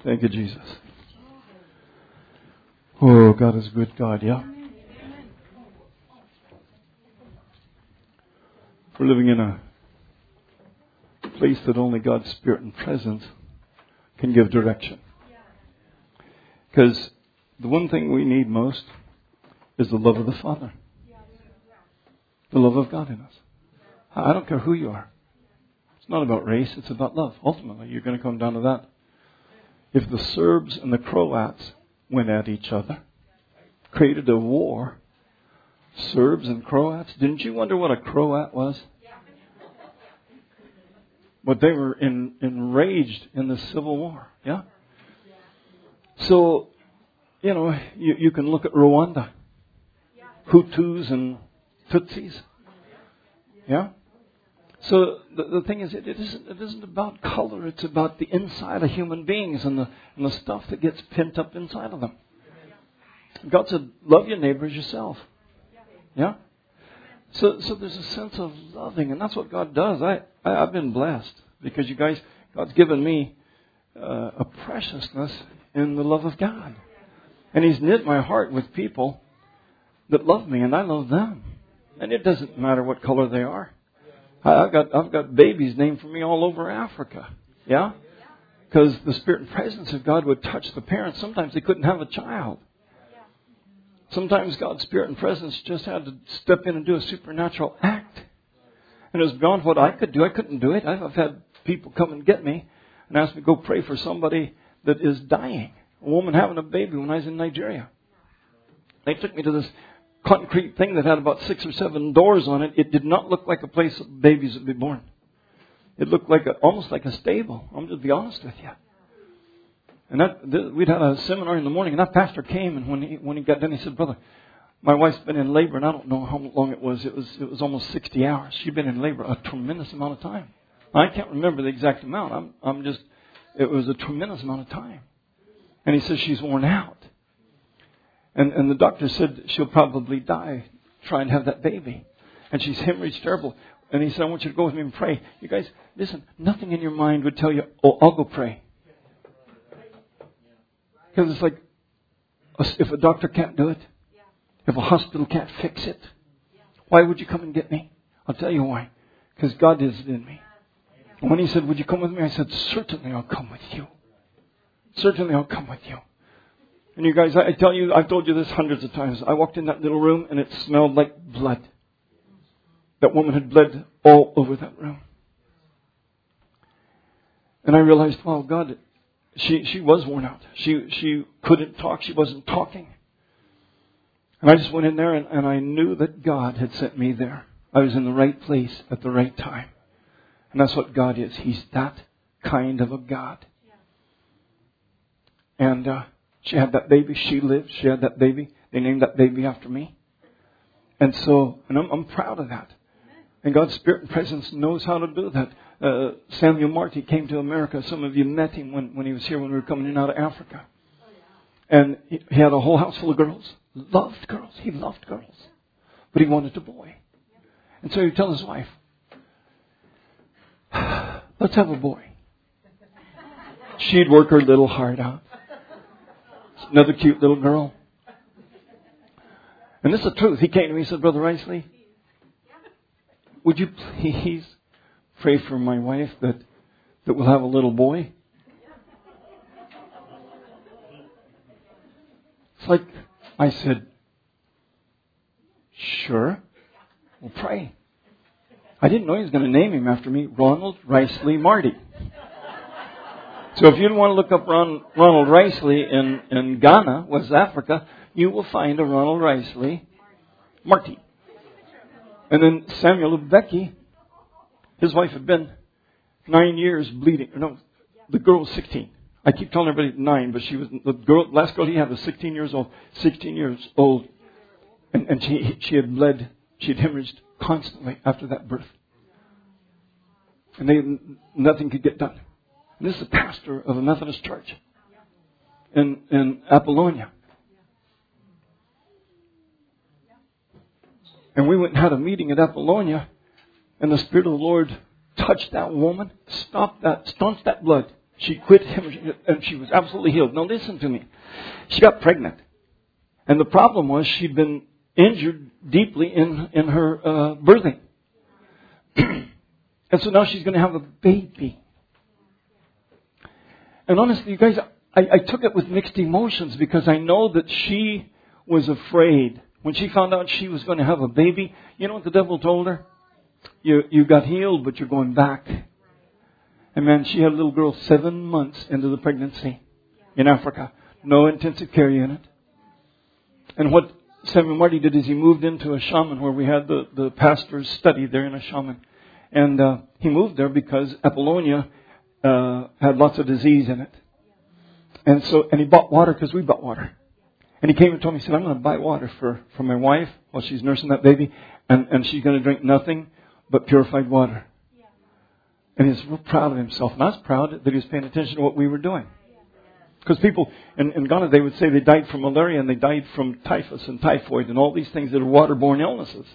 Thank you, Jesus. Oh, God is a good God, yeah? We're living in a place that only God's Spirit and presence can give direction. Because the one thing we need most is the love of the Father. The love of God in us. I don't care who you are. It's not about race, it's about love. Ultimately, you're going to come down to that. If the Serbs and the Croats went at each other, created a war, Serbs and Croats, didn't you wonder what a Croat was? But they were enraged in the Civil War, yeah? So, you can look at Rwanda. Hutus and Tutsis. Yeah? So the thing is, it isn't about color. It's about the inside of human beings and the stuff that gets pent up inside of them. God said, love your neighbor as yourself. Yeah? So there's a sense of loving, and that's what God does. I've been blessed because you guys, God's given me a preciousness in the love of God. And He's knit my heart with people that love me, and I love them. And it doesn't matter what color they are. I've got babies named for me all over Africa. Yeah? Because the Spirit and presence of God would touch the parents. Sometimes they couldn't have a child. Sometimes God's Spirit and presence just had to step in and do a supernatural act. And it was beyond what I could do. I couldn't do it. I've had people come and get me and ask me to go pray for somebody that is dying. A woman having a baby when I was in Nigeria. They took me to this concrete thing that had about 6 or 7 doors on it. It did not look like a place that babies would be born. It looked like almost like a stable. I'm going to be honest with you. And we'd had a seminar in the morning, and that pastor came, and when he got done, he said, "Brother, my wife's been in labor, and I don't know how long it was. It was almost 60 hours. She'd been in labor a tremendous amount of time. I can't remember the exact amount. It was a tremendous amount of time." And he says she's worn out. And the doctor said she'll probably die trying to have that baby. And she's hemorrhaged terrible. And he said, "I want you to go with me and pray." You guys, listen, nothing in your mind would tell you, "Oh, I'll go pray." Because it's like, if a doctor can't do it, if a hospital can't fix it, why would you come and get me? I'll tell you why. Because God is in me. And when He said, "Would you come with me?" I said, "Certainly I'll come with you. Certainly I'll come with you." And you guys, I tell you, I've told you this hundreds of times. I walked in that little room and it smelled like blood. That woman had bled all over that room. And I realized, wow, God, she was worn out. She couldn't talk. She wasn't talking. And I just went in there and I knew that God had sent me there. I was in the right place at the right time. And that's what God is. He's that kind of a God. And she had that baby. She lived. She had that baby. They named that baby after me. And I'm proud of that. And God's Spirit and presence knows how to do that. Samuel Marty came to America. Some of you met him when he was here when we were coming in out of Africa. And he had a whole house full of girls. Loved girls. He loved girls. But he wanted a boy. And so he would tell his wife, "Let's have a boy." She'd work her little heart out. Another cute little girl. And this is the truth. He came to me and said, "Brother Riceley, would you please pray for my wife that we'll have a little boy?" It's like I said, "Sure, we'll pray." I didn't know he was going to name him after me, Ronald Riceley Marty. So if you want to look up Ronald Riceley in Ghana, West Africa, you will find a Ronald Riceley Marty. And then Samuel Becky, his wife had been 9 years bleeding. No, the girl was 16. I keep telling everybody 9, but she was last girl he had was 16 years old. 16 years old, and she had bled. She had hemorrhaged constantly after that birth, and nothing could get done. And this is the pastor of a Methodist church in Apollonia. And we went and had a meeting at Apollonia, and the Spirit of the Lord touched that woman, staunched that blood. She quit hemorrhaging, and she was absolutely healed. Now listen to me. She got pregnant. And the problem was she'd been injured deeply in her birthing. And so now she's going to have a baby. And honestly, you guys, I took it with mixed emotions because I know that she was afraid. When she found out she was going to have a baby, you know what the devil told her? You got healed, but you're going back. And man, she had a little girl 7 months into the pregnancy in Africa. No intensive care unit. And what Samuel Marty did is he moved into a shaman where we had the pastor's study there in a shaman. And he moved there because Apollonia had lots of disease in it. And he bought water because we bought water. And he came and told me, he said, I'm going to buy water for my wife while she's nursing that baby. And she's going to drink nothing but purified water. And he was real proud of himself. And I was proud that he was paying attention to what we were doing. Because people in Ghana, they would say they died from malaria and they died from typhus and typhoid and all these things that are waterborne illnesses.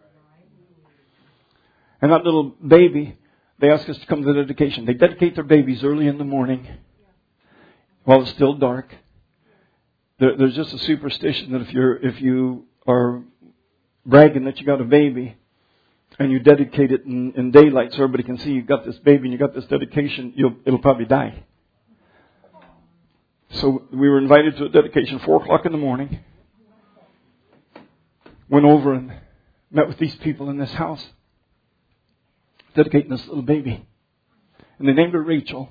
And that little baby, they ask us to come to the dedication. They dedicate their babies early in the morning while it's still dark. There's just a superstition that if you are bragging that you got a baby and you dedicate it in daylight so everybody can see you got this baby and you got this dedication, it'll probably die. So we were invited to a dedication 4 o'clock in the morning. Went over and met with these people in this house, dedicating this little baby. And they named her Rachel.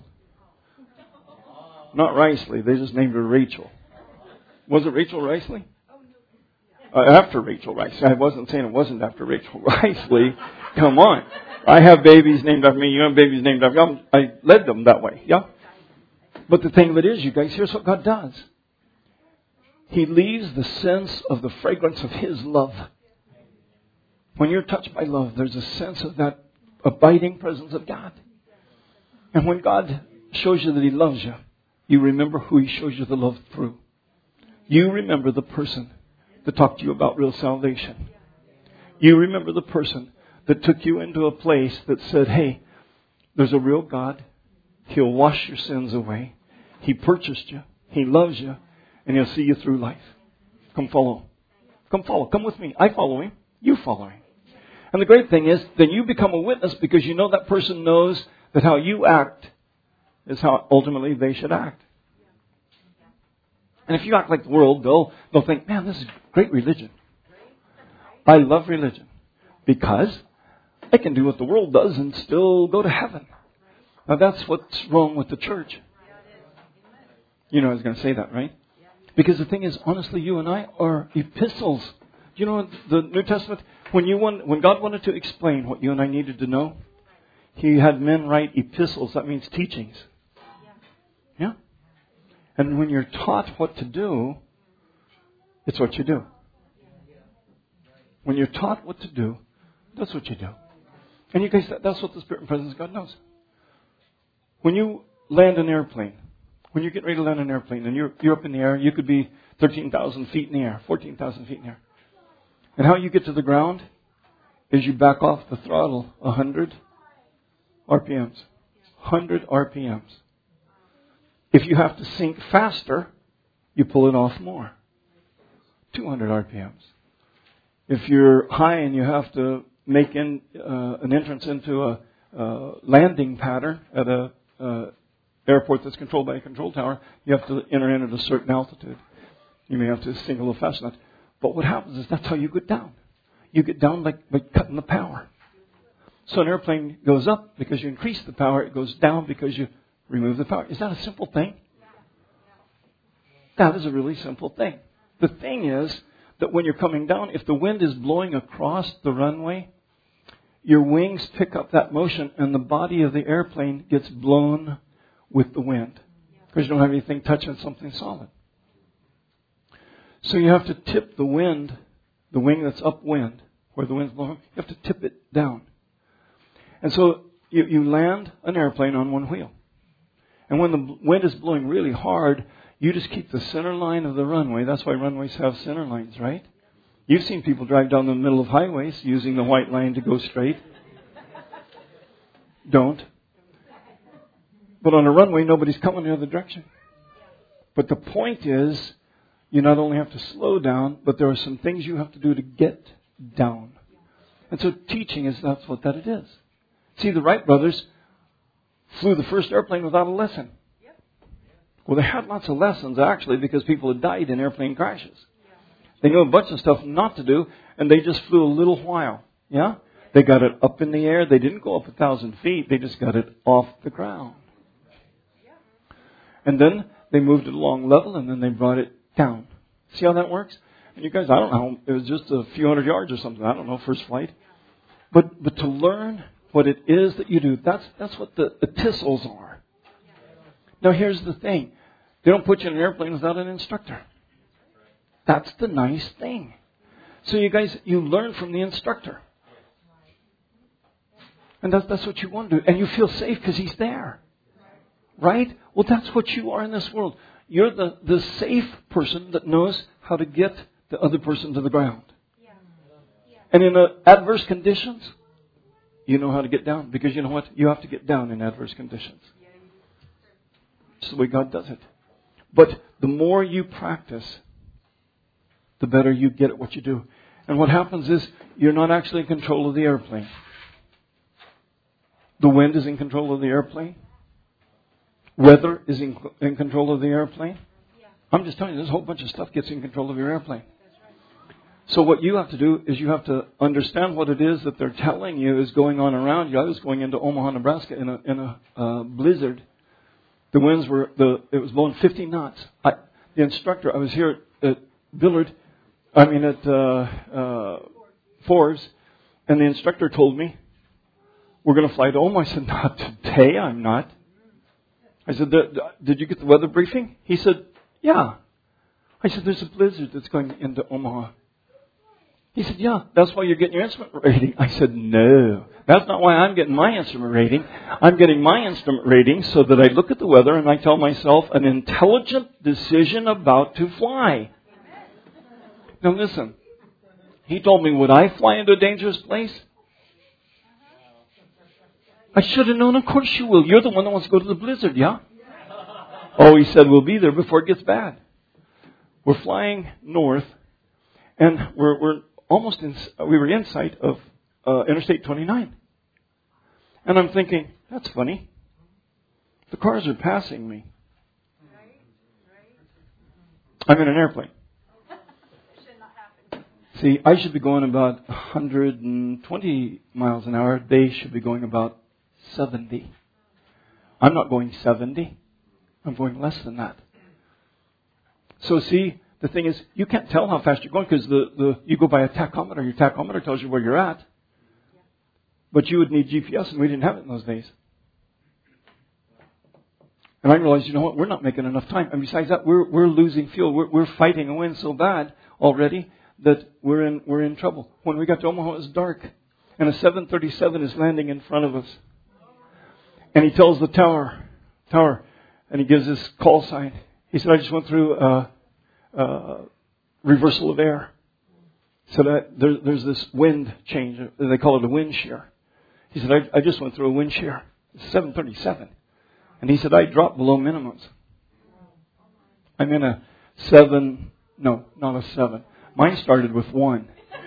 Not Risley, they just named her Rachel. Was it Rachel Risley? After Rachel Risley. I wasn't saying it wasn't after Rachel Risley. Come on. I have babies named after me. You have babies named after me. I led them that way. Yeah? But the thing of it is, you guys, here's what God does. He leaves the sense of the fragrance of His love. When you're touched by love, there's a sense of that abiding presence of God. And when God shows you that He loves you, you remember who He shows you the love through. You remember the person that talked to you about real salvation. You remember the person that took you into a place that said, hey, there's a real God. He'll wash your sins away. He purchased you. He loves you. And He'll see you through life. Come follow. Come follow. Come with me. I follow Him. You follow Him. And the great thing is, then you become a witness because you know that person knows that how you act is how ultimately they should act. And if you act like the world, they'll think, man, this is great religion. I love religion because I can do what the world does and still go to heaven. Now that's what's wrong with the church. You know I was going to say that, right? Because the thing is, honestly, you and I are epistles. You know, the New Testament, when God wanted to explain what you and I needed to know, He had men write epistles. That means teachings. Yeah? And when you're taught what to do, it's what you do. When you're taught what to do, that's what you do. And you guys, that's what the Spirit and presence of God knows. When you land an airplane, when you're getting ready to land an airplane and you're up in the air, you could be 13,000 feet in the air, 14,000 feet in the air. And how you get to the ground is you back off the throttle 100 RPMs. 100 RPMs. If you have to sink faster, you pull it off more. 200 RPMs. If you're high and you have to make an entrance into a landing pattern at a airport that's controlled by a control tower, you have to enter in at a certain altitude. You may have to sink a little faster than that. But what happens is that's how you get down. You get down by cutting the power. So an airplane goes up because you increase the power. It goes down because you remove the power. Is that a simple thing? That is a really simple thing. The thing is that when you're coming down, if the wind is blowing across the runway, your wings pick up that motion and the body of the airplane gets blown with the wind. Because you don't have anything touching something solid. So you have to tip the wind, the wing that's upwind, where the wind's blowing, you have to tip it down. And so you land an airplane on one wheel. And when the wind is blowing really hard, you just keep the center line of the runway. That's why runways have center lines, right? You've seen people drive down the middle of highways using the white line to go straight. Don't. But on a runway, nobody's coming the other direction. But the point is, you not only have to slow down, but there are some things you have to do to get down. And so teaching that's what it is. See, the Wright brothers flew the first airplane without a lesson. Well, they had lots of lessons, actually, because people had died in airplane crashes. They knew a bunch of stuff not to do, and they just flew a little while. Yeah? They got it up in the air. They didn't go up 1,000 feet. They just got it off the ground. And then they moved it along level, and then they brought it down. See how that works? And you guys, I don't know, it was just a few hundred yards or something. I don't know, first flight. But to learn what it is that you do, that's what the epistles are. Now here's the thing. They don't put you in an airplane without an instructor. That's the nice thing. So you guys, you learn from the instructor. And that's what you want to do. And you feel safe because he's there. Right? Well, that's what you are in this world. You're the safe person that knows how to get the other person to the ground. And in adverse conditions, you know how to get down. Because you know what? You have to get down in adverse conditions. It's the way God does it. But the more you practice, the better you get at what you do. And what happens is, you're not actually in control of the airplane. The wind is in control of the airplane. Weather is in control of the airplane. I'm just telling you, there's a whole bunch of stuff gets in control of your airplane. So what you have to do is you have to understand what it is that they're telling you is going on around you. I was going into Omaha, Nebraska in a blizzard. The winds it was blowing 50 knots. The instructor, I was here at Forbes, and the instructor told me, we're going to fly to Omaha. I said, not today, I'm not. I said, did you get the weather briefing? He said, yeah. I said, there's a blizzard that's going into Omaha. He said, yeah, that's why you're getting your instrument rating. I said, no, that's not why I'm getting my instrument rating. I'm getting my instrument rating so that I look at the weather and I tell myself an intelligent decision about to fly. Now listen, he told me, would I fly into a dangerous place? I should have known, of course you will. You're the one that wants to go to the blizzard, yeah? Oh, he said, we'll be there before it gets bad. We're flying north, and we were in sight of Interstate 29. And I'm thinking, that's funny. The cars are passing me. I'm in an airplane. See, I should be going about 120 miles an hour. They should be going about 70. I'm not going 70. I'm going less than that. So see, the thing is, you can't tell how fast you're going because you go by a tachometer. Your tachometer tells you where you're at. But you would need GPS, and we didn't have it in those days. And I realized, you know what, we're not making enough time. And besides that, we're losing fuel. We're fighting a wind so bad already that we're in trouble. When we got to Omaha, it was dark. And a 737 is landing in front of us. And he tells the tower, and he gives this call sign. He said, I just went through reversal of air. So that there's this wind change. They call it a wind shear. He said, I just went through a wind shear. It's 737. And he said, I dropped below minimums. I'm in a 7. No, not a 7. Mine started with 1.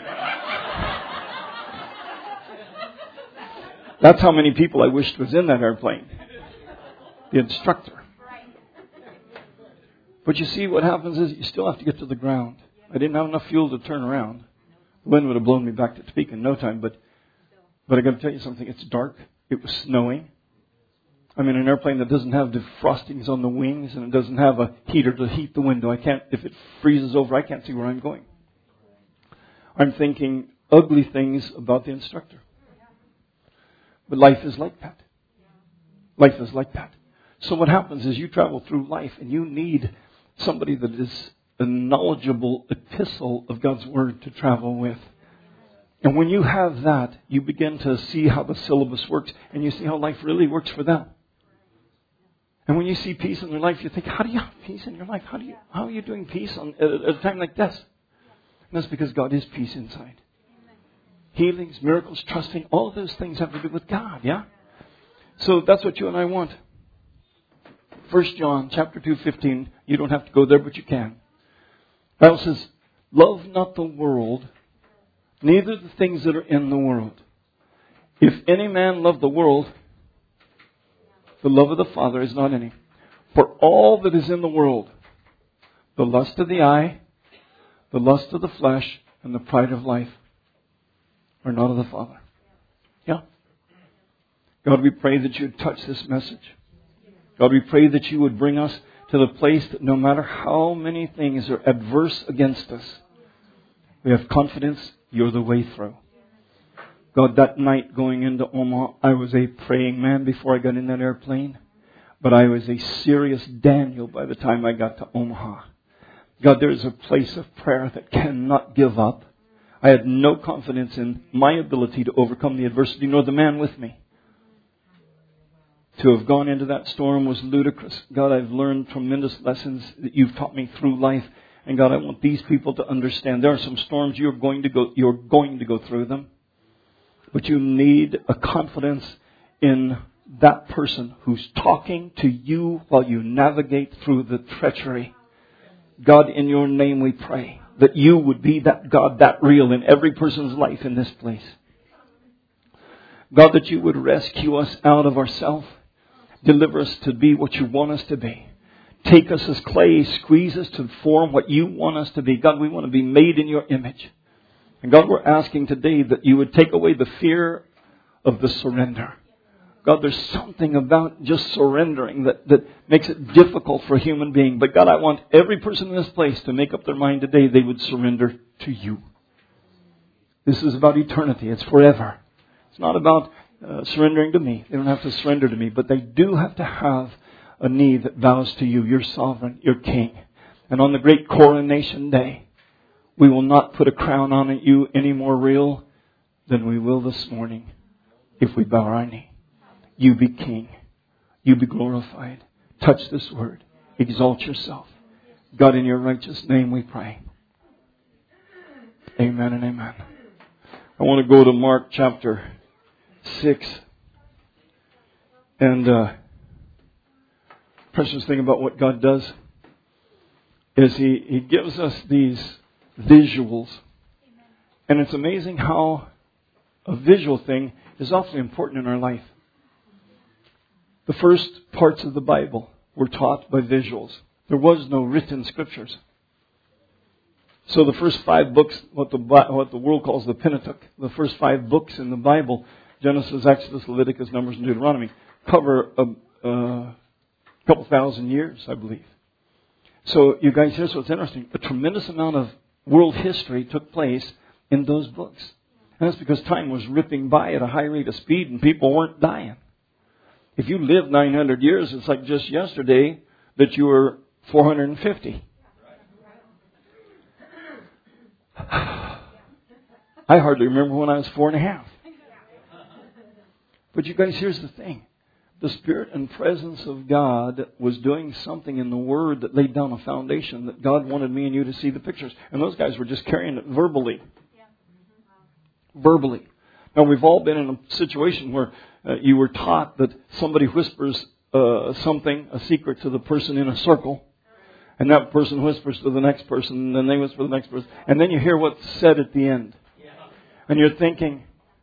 That's how many people I wished was in that airplane. The instructor. But you see, what happens is you still have to get to the ground. I didn't have enough fuel to turn around. The wind would have blown me back to Topeka in no time. But I got to tell you something. It's dark. It was snowing. I'm in an airplane that doesn't have defrostings on the wings, and it doesn't have a heater to heat the window. If it freezes over, I can't see where I'm going. I'm thinking ugly things about the instructor. But life is like that. Life is like that. So what happens is you travel through life, and you need somebody that is a knowledgeable epistle of God's Word to travel with. And when you have that, you begin to see how the syllabus works, and you see how life really works for them. And when you see peace in their life, you think, how do you have peace in your life? How are you doing peace at a time like this? And that's because God is peace inside. Healings, miracles, trusting, all of those things have to do with God, yeah? So that's what you and I want. 1 John chapter 2:15. You don't have to go there, but you can. The Bible says, love not the world, neither the things that are in the world. If any man love the world, the love of the Father is not in him. For all that is in the world, the lust of the eye, the lust of the flesh, and the pride of life, are not of the Father. Yeah? God, we pray that you would touch this message. God, we pray that you would bring us to the place that no matter how many things are adverse against us, we have confidence you're the way through. God, that night going into Omaha, I was a praying man before I got in that airplane. But I was a serious Daniel by the time I got to Omaha. God, there is a place of prayer that cannot give up. I had no confidence in my ability to overcome the adversity, nor the man with me. To have gone into that storm was ludicrous. God, I've learned tremendous lessons that you've taught me through life. And God, I want these people to understand there are some storms you're going to go through them. But you need a confidence in that person who's talking to you while you navigate through the treachery. God, in your name we pray that you would be that God, that real in every person's life in this place. God, that you would rescue us out of ourselves. Deliver us to be what you want us to be. Take us as clay, squeeze us to form what you want us to be. God, we want to be made in your image. And God, we're asking today that you would take away the fear of the surrender. God, there's something about just surrendering that makes it difficult for a human being. But God, I want every person in this place to make up their mind today they would surrender to you. This is about eternity. It's forever. It's not about surrendering to me. They don't have to surrender to me. But they do have to have a knee that bows to you. You're sovereign. You're king. And on the great coronation day, we will not put a crown on you any more real than we will this morning if we bow our knee. You be king. You be glorified. Touch this word. Exalt yourself. God, in your righteous name we pray. Amen and amen. I want to go to Mark chapter 6. And precious thing about what God does is He gives us these visuals. And it's amazing how a visual thing is awfully important in our life. The first parts of the Bible were taught by visuals. There was no written scriptures. So the first 5 books, what the world calls the Pentateuch, the first 5 books in the Bible, Genesis, Exodus, Leviticus, Numbers, and Deuteronomy, cover a couple thousand years, I believe. So you guys, here's what's interesting. A tremendous amount of world history took place in those books. And that's because time was ripping by at a high rate of speed and people weren't dying. If you lived 900 years, it's like just yesterday that you were 450. I hardly remember when I was 4.5. But you guys, here's the thing. The Spirit and presence of God was doing something in the Word that laid down a foundation that God wanted me and you to see the pictures. And those guys were just carrying it verbally. Verbally. Now, we've all been in a situation where you were taught that somebody whispers something, a secret, to the person in a circle. And that person whispers to the next person, and then they whisper to the next person. And then you hear what's said at the end. And you're thinking,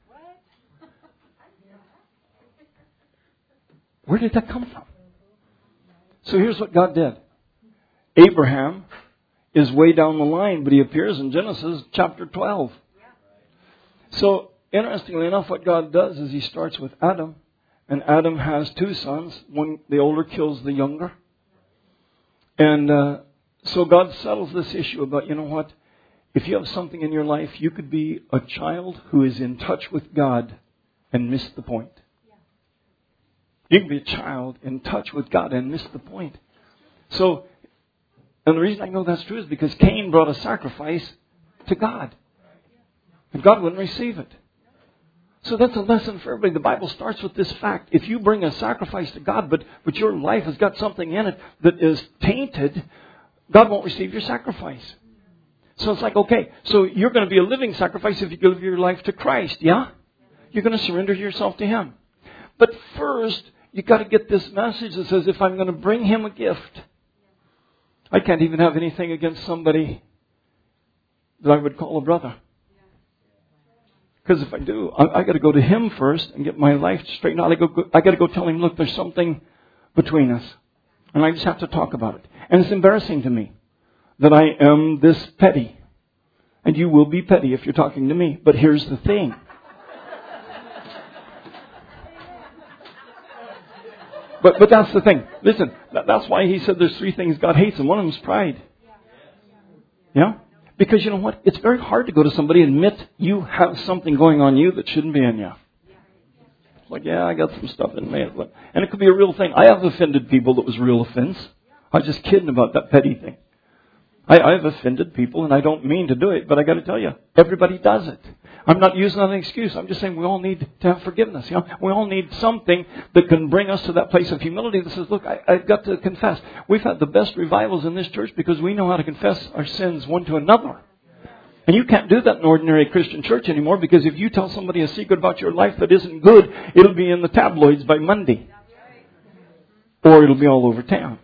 where did that come from? So here's what God did. Abraham is way down the line, but he appears in Genesis chapter 12. So, interestingly enough, what God does is He starts with Adam. And Adam has 2 sons. One, the older kills the younger. And so God settles this issue about, you know what? If you have something in your life, you could be a child who is in touch with God and miss the point. You can be a child in touch with God and miss the point. So, and the reason I know that's true is because Cain brought a sacrifice to God. And God wouldn't receive it. So that's a lesson for everybody. The Bible starts with this fact. If you bring a sacrifice to God, but your life has got something in it that is tainted, God won't receive your sacrifice. So it's like, okay, so you're going to be a living sacrifice if you give your life to Christ, yeah? You're going to surrender yourself to Him. But first, you got to get this message that says if I'm going to bring him a gift, I can't even have anything against somebody that I would call a brother. Because if I do, I got to go to him first and get my life straightened out. I got to go tell him, look, there's something between us. And I just have to talk about it. And it's embarrassing to me that I am this petty. And you will be petty if you're talking to me. But here's the thing. But that's the thing. Listen, that's why he said there's 3 things God hates, and one of them is pride. Yeah? Because you know what? It's very hard to go to somebody and admit you have something going on you that shouldn't be in you. It's like, yeah, I got some stuff in me. And it could be a real thing. I have offended people that was real offense. I was just kidding about that petty thing. I've offended people, and I don't mean to do it, but I got to tell you, everybody does it. I'm not using that as an excuse. I'm just saying we all need to have forgiveness. You know, we all need something that can bring us to that place of humility that says, look, I've got to confess. We've had the best revivals in this church because we know how to confess our sins one to another. And you can't do that in an ordinary Christian church anymore, because if you tell somebody a secret about your life that isn't good, it'll be in the tabloids by Monday. Or it'll be all over town.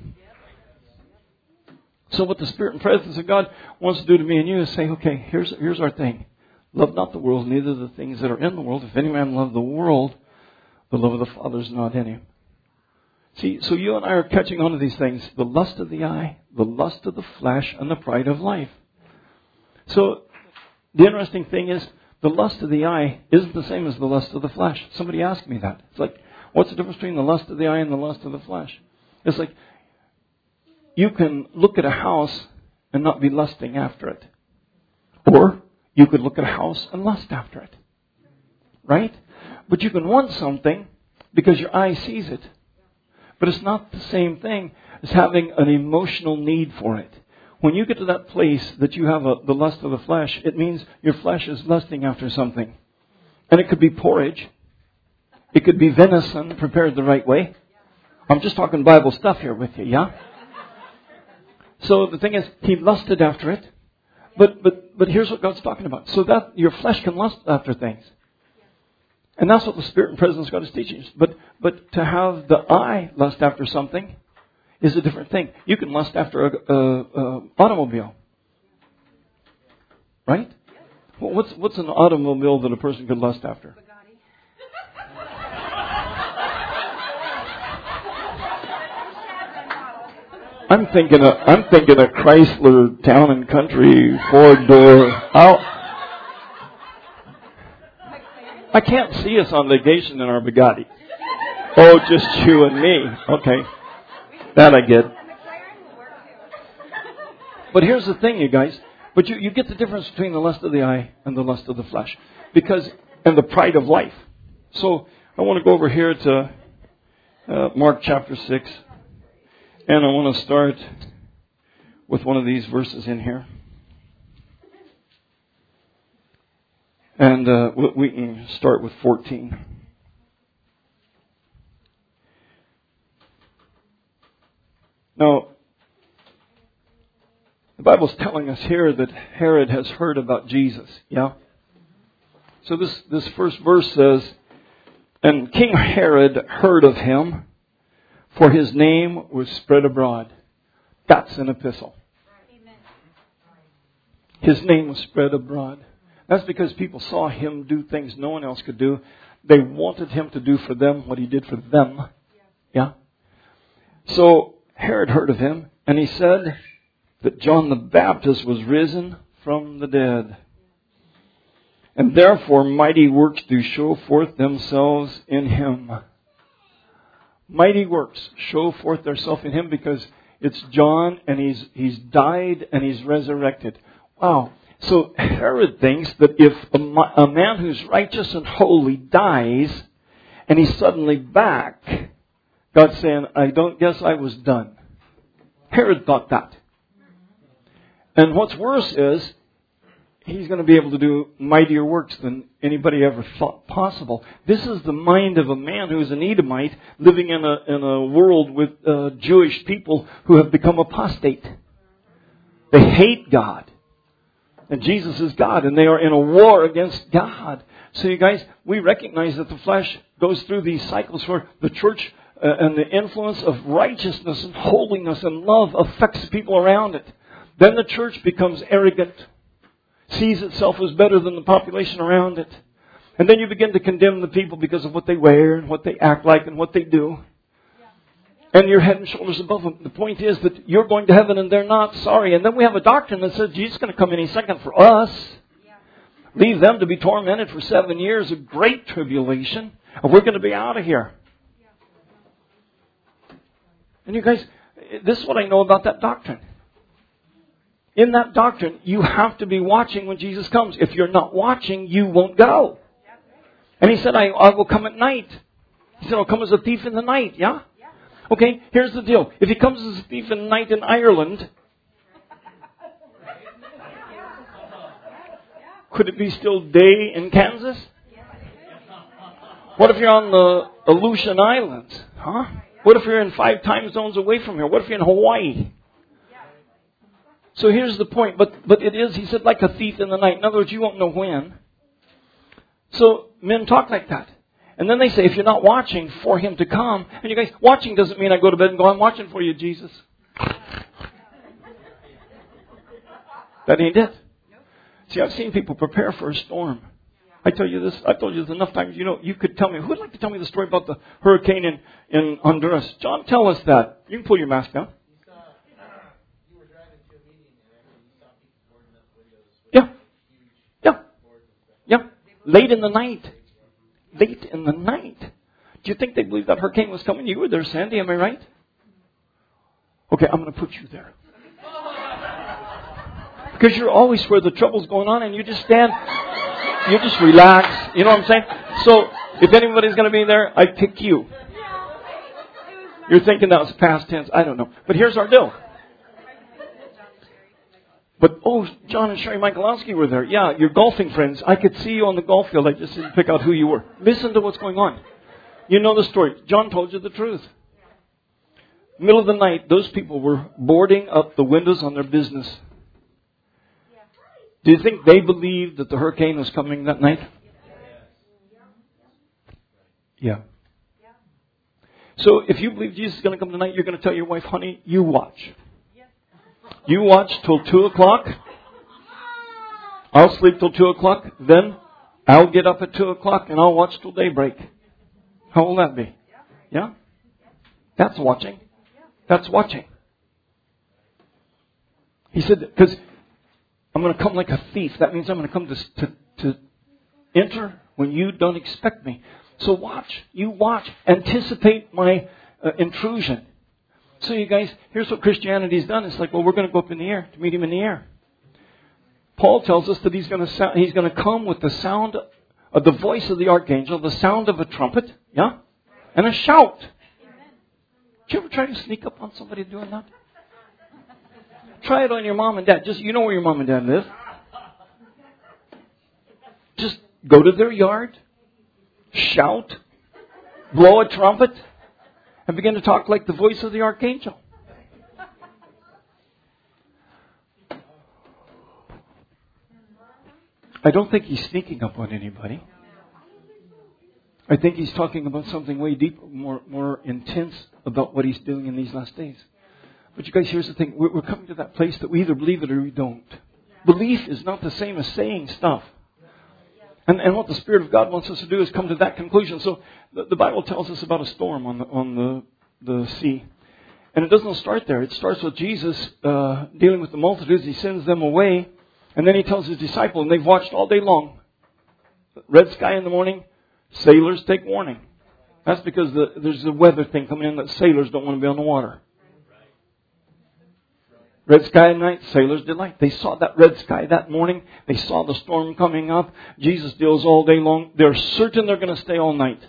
So what the Spirit and presence of God wants to do to me and you is say, okay, here's our thing. Love not the world, neither the things that are in the world. If any man love the world, the love of the Father is not in him. See, so you and I are catching on to these things. The lust of the eye, the lust of the flesh, and the pride of life. So the interesting thing is, the lust of the eye isn't the same as the lust of the flesh. Somebody asked me that. It's like, what's the difference between the lust of the eye and the lust of the flesh? It's like, you can look at a house and not be lusting after it. Or you could look at a house and lust after it. Right? But you can want something because your eye sees it. But it's not the same thing as having an emotional need for it. When you get to that place that you have the lust of the flesh, it means your flesh is lusting after something. And it could be porridge. It could be venison prepared the right way. I'm just talking Bible stuff here with you, yeah? So the thing is, he lusted after it. But here's what God's talking about. So that your flesh can lust after things. And that's what the Spirit and presence of God is teaching us. But to have the eye lust after something is a different thing. You can lust after an automobile. Right? Well, what's an automobile that a person could lust after? I'm thinking a Chrysler Town and Country 4-door. I can't see us on vacation in our Bugatti. Oh, just you and me. Okay. That I get. But here's the thing, you guys. But you get the difference between the lust of the eye and the lust of the flesh. And the pride of life. So I want to go over here to Mark chapter 6. And I want to start with one of these verses in here. And we can start with 14. Now, the Bible's telling us here that Herod has heard about Jesus. Yeah? So this first verse says, and King Herod heard of him, for his name was spread abroad. That's an epistle. His name was spread abroad. That's because people saw him do things no one else could do. They wanted him to do for them what he did for them. Yeah? So Herod heard of him, and he said that John the Baptist was risen from the dead. And therefore mighty works do show forth themselves in him. Mighty works show forth themselves in him because it's John and he's died and he's resurrected. Wow. So Herod thinks that if a man who's righteous and holy dies and he's suddenly back, God's saying, I don't guess I was done. Herod thought that. And what's worse is, he's going to be able to do mightier works than anybody ever thought possible. This is the mind of a man who is an Edomite living in a world with Jewish people who have become apostate. They hate God. And Jesus is God, and they are in a war against God. So you guys, we recognize that the flesh goes through these cycles where the church and the influence of righteousness and holiness and love affects people around it, then the church becomes arrogant, sees itself as better than the population around it. And then you begin to condemn the people because of what they wear and what they act like and what they do. And you're head and shoulders above them. The point is that you're going to heaven and they're not. Sorry. And then we have a doctrine that says Jesus is going to come any second for us. Leave them to be tormented for 7 years of great tribulation. And we're going to be out of here. And you guys, this is what I know about that doctrine. In that doctrine, you have to be watching when Jesus comes. If you're not watching, you won't go. And He said, I will come at night. He said, I'll come as a thief in the night. Yeah? Okay, here's the deal. If He comes as a thief in the night in Ireland, could it be still day in Kansas? What if you're on the Aleutian Islands? Huh? What if you're in 5 time zones away from here? What if you're in Hawaii? So here's the point. But it is, He said, like a thief in the night. In other words, you won't know when. So men talk like that. And then they say, if you're not watching for Him to come, and you guys, watching doesn't mean I go to bed and go, I'm watching for you, Jesus. That ain't it. See, I've seen people prepare for a storm. I tell you this, I've told you this enough times. You know, you could tell me, who would like to tell me the story about the hurricane in Honduras? John, tell us that. You can pull your mask down. Yeah. Late in the night. Late in the night. Do you think they believed that hurricane was coming? You were there, Sandy, am I right? Okay, I'm going to put you there. Because you're always where the trouble's going on and you just stand, you just relax. You know what I'm saying? So, if anybody's going to be there, I pick you. You're thinking that was past tense. I don't know. But here's our deal. But, John and Sherry Michalowski were there. Yeah, your golfing friends. I could see you on the golf field. I just didn't pick out who you were. Listen to what's going on. You know the story. John told you the truth. Middle of the night, those people were boarding up the windows on their business. Do you think they believed that the hurricane was coming that night? Yeah. So if you believe Jesus is going to come tonight, you're going to tell your wife, honey, you watch. You watch till 2 o'clock. I'll sleep till 2 o'clock. Then I'll get up at 2 o'clock and I'll watch till daybreak. How will that be? Yeah? That's watching. That's watching. He said, because I'm going to come like a thief. That means I'm going to come to enter when you don't expect me. So watch. You watch. Anticipate my intrusion. So you guys, here's what Christianity's done. It's like, well, we're going to go up in the air to meet Him in the air. Paul tells us that he's going to come with the sound of the voice of the archangel, the sound of a trumpet, yeah, and a shout. Did you ever try to sneak up on somebody doing that? Try it on your mom and dad. Just, you know where your mom and dad live. Just go to their yard, shout, blow a trumpet, and begin to talk like the voice of the archangel. I don't think he's sneaking up on anybody. I think he's talking about something way deeper, more intense about what he's doing in these last days. But you guys, here's the thing. We're coming to that place that we either believe it or we don't. Belief is not the same as saying stuff. And what the Spirit of God wants us to do is come to that conclusion. So the Bible tells us about a storm on the sea. And it doesn't start there. It starts with Jesus dealing with the multitudes. He sends them away. And then He tells His disciples, and they've watched all day long. Red sky in the morning, sailors take warning. That's because there's a weather thing coming in that sailors don't want to be on the water. Red sky at night, sailors delight. They saw that red sky that morning. They saw the storm coming up. Jesus deals all day long. They're certain they're going to stay all night.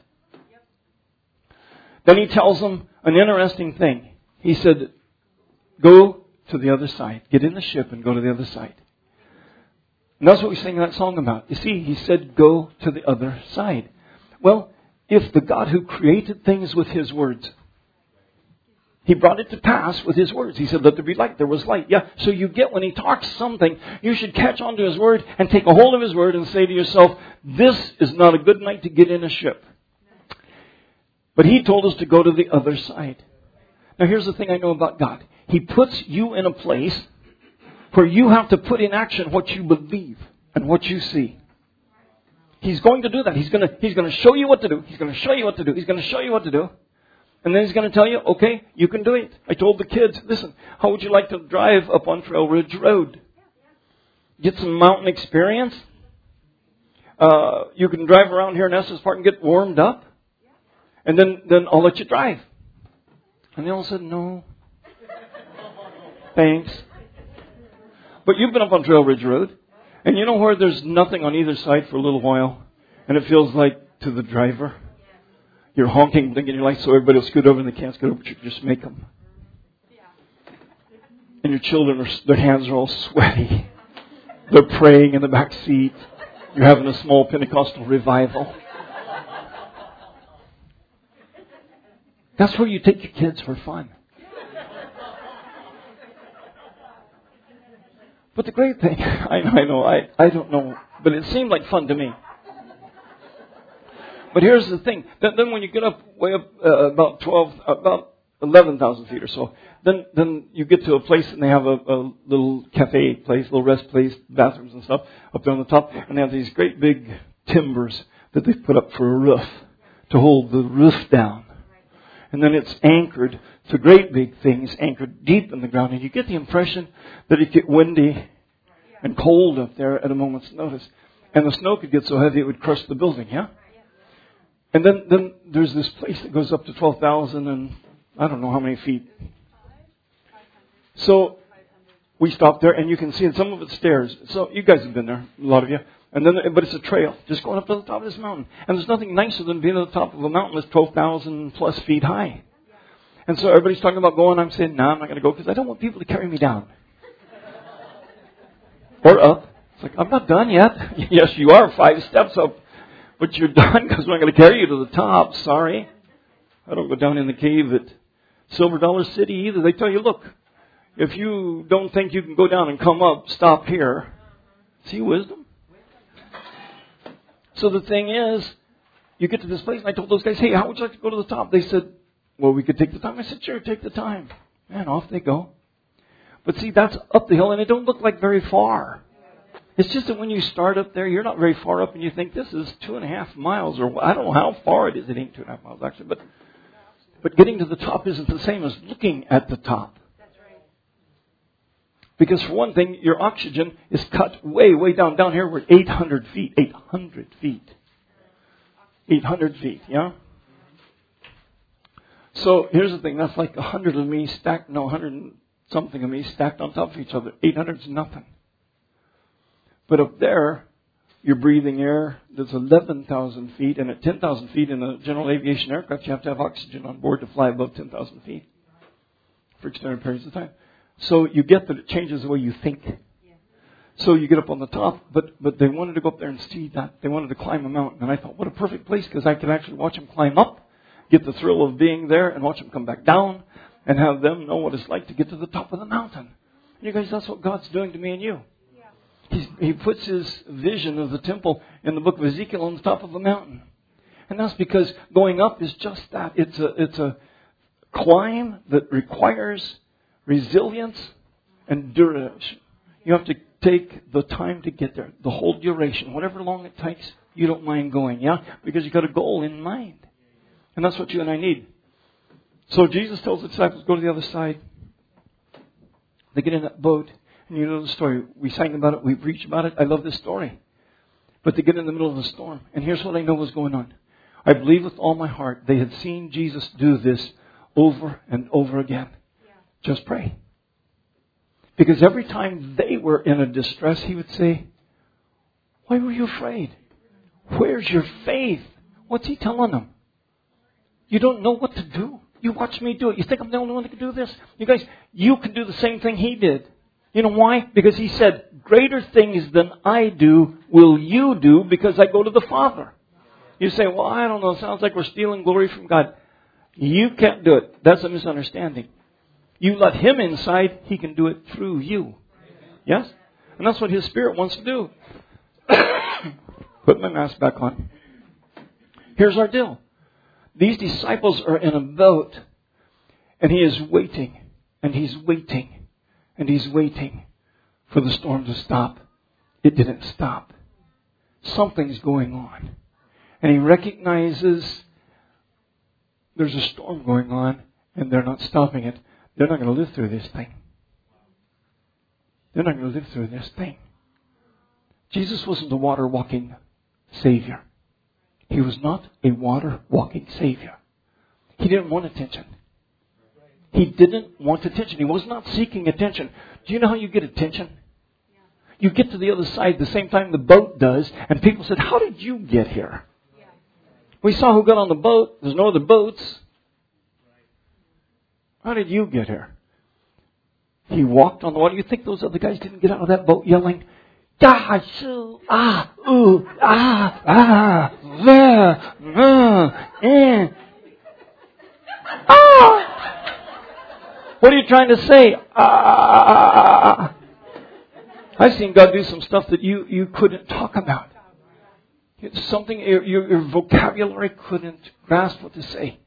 Then He tells them an interesting thing. He said, go to the other side. Get in the ship and go to the other side. And that's what we sing that song about. You see, He said, go to the other side. Well, if the God who created things with His words, He brought it to pass with His words. He said, let there be light. There was light. Yeah. So you get when He talks something, you should catch on to His word and take a hold of His word and say to yourself, this is not a good night to get in a ship. But He told us to go to the other side. Now here's the thing I know about God. He puts you in a place where you have to put in action what you believe and what you see. He's going to do that. He's going to show you what to do. He's going to show you what to do. He's going to show you what to do. And then He's going to tell you, okay, you can do it. I told the kids, listen, how would you like to drive up on Trail Ridge Road? Get some mountain experience. You can drive around here in Estes Park and get warmed up. And then I'll let you drive. And they all said, no. Thanks. But you've been up on Trail Ridge Road. And you know where there's nothing on either side for a little while? And it feels like to the driver, you're honking, thinking your lights so everybody will scoot over and they can't scoot over, but you can just make them. And your children, their hands are all sweaty. They're praying in the back seat. You're having a small Pentecostal revival. That's where you take your kids for fun. But the great thing, I don't know, but it seemed like fun to me. But here's the thing. Then when you get up way up about 11,000 feet or so, then you get to a place and they have a little cafe place, little rest place, bathrooms and stuff up there on the top. And they have these great big timbers that they've put up for a roof to hold the roof down. And then it's anchored to great big things anchored deep in the ground. And you get the impression that it get windy and cold up there at a moment's notice. And the snow could get so heavy it would crush the building, yeah? And then there's this place that goes up to 12,000 and I don't know how many feet. So we stopped there and you can see in some of it's stairs. So you guys have been there, a lot of you. But it's a trail, just going up to the top of this mountain. And there's nothing nicer than being at the top of a mountain that's 12,000 plus feet high. And so everybody's talking about going. I'm saying, no, I'm not going to go because I don't want people to carry me down. Or up. It's like, I'm not done yet. Yes, you are 5 steps up. But you're done because we're not going to carry you to the top. Sorry. I don't go down in the cave at Silver Dollar City either. They tell you, look, if you don't think you can go down and come up, stop here. See wisdom? So the thing is, you get to this place, and I told those guys, hey, how would you like to go to the top? They said, well, we could take the time. I said, sure, take the time. And off they go. But see, that's up the hill, and it don't look like very far. It's just that when you start up there, you're not very far up, and you think, this is 2.5 miles, or I don't know how far it is. It ain't 2.5 miles, actually. But getting to the top isn't the same as looking at the top. Because for one thing, your oxygen is cut way, way down. Down here, we're 800 feet. 800 feet. 800 feet, yeah? So here's the thing. That's like 100 of me stacked, 100 and something of me stacked on top of each other. 800 is nothing. But up there, you're breathing air that's 11,000 feet. And at 10,000 feet in a general aviation aircraft, you have to have oxygen on board to fly above 10,000 feet for extended periods of time. So you get that it changes the way you think. So you get up on the top, but they wanted to go up there and see that. They wanted to climb a mountain. And I thought, what a perfect place, because I could actually watch them climb up, get the thrill of being there, and watch them come back down, and have them know what it's like to get to the top of the mountain. And you guys, that's what God's doing to me and you. He puts His vision of the temple in the book of Ezekiel on the top of a mountain. And that's because going up is just that. It's a climb that requires resilience and duration. You have to take the time to get there, the whole duration, whatever long it takes. You don't mind going, yeah, because you got a goal in mind, and that's what you and I need. So Jesus tells the disciples, "Go to the other side." They get in that boat, and you know the story. We sang about it, we preached about it. I love this story, but they get in the middle of the storm, and here's what I know was going on. I believe with all my heart they had seen Jesus do this over and over again. Just pray. Because every time they were in a distress, He would say, why were you afraid? Where's your faith? What's He telling them? You don't know what to do. You watch me do it. You think I'm the only one that can do this? You guys, you can do the same thing He did. You know why? Because He said, greater things than I do will you do because I go to the Father. You say, well, I don't know. It sounds like we're stealing glory from God. You can't do it. That's a misunderstanding. You let Him inside, He can do it through you. Yes? And that's what His Spirit wants to do. Put my mask back on. Here's our deal. these disciples are in a boat, and he is waiting, and he's waiting, and he's waiting for the storm to stop. It didn't stop. Something's going on. And he recognizes there's a storm going on, and they're not stopping it. They're not going to live through this thing. They're not going to live through this thing. Jesus wasn't a water-walking Savior. He was not a water-walking Savior. He didn't want attention. He didn't want attention. He was not seeking attention. Do you know how you get attention? You get to the other side the same time the boat does, and people said, how did you get here? We saw who got on the boat. There's no other boats. How did you get here? He walked on the water. You think those other guys didn't get out of that boat yelling, "God, shoo, ah, ooh, ah, ah, ah." What are you trying to say? Ah. I've seen God do some stuff that you couldn't talk about. It's something your vocabulary couldn't grasp what to say.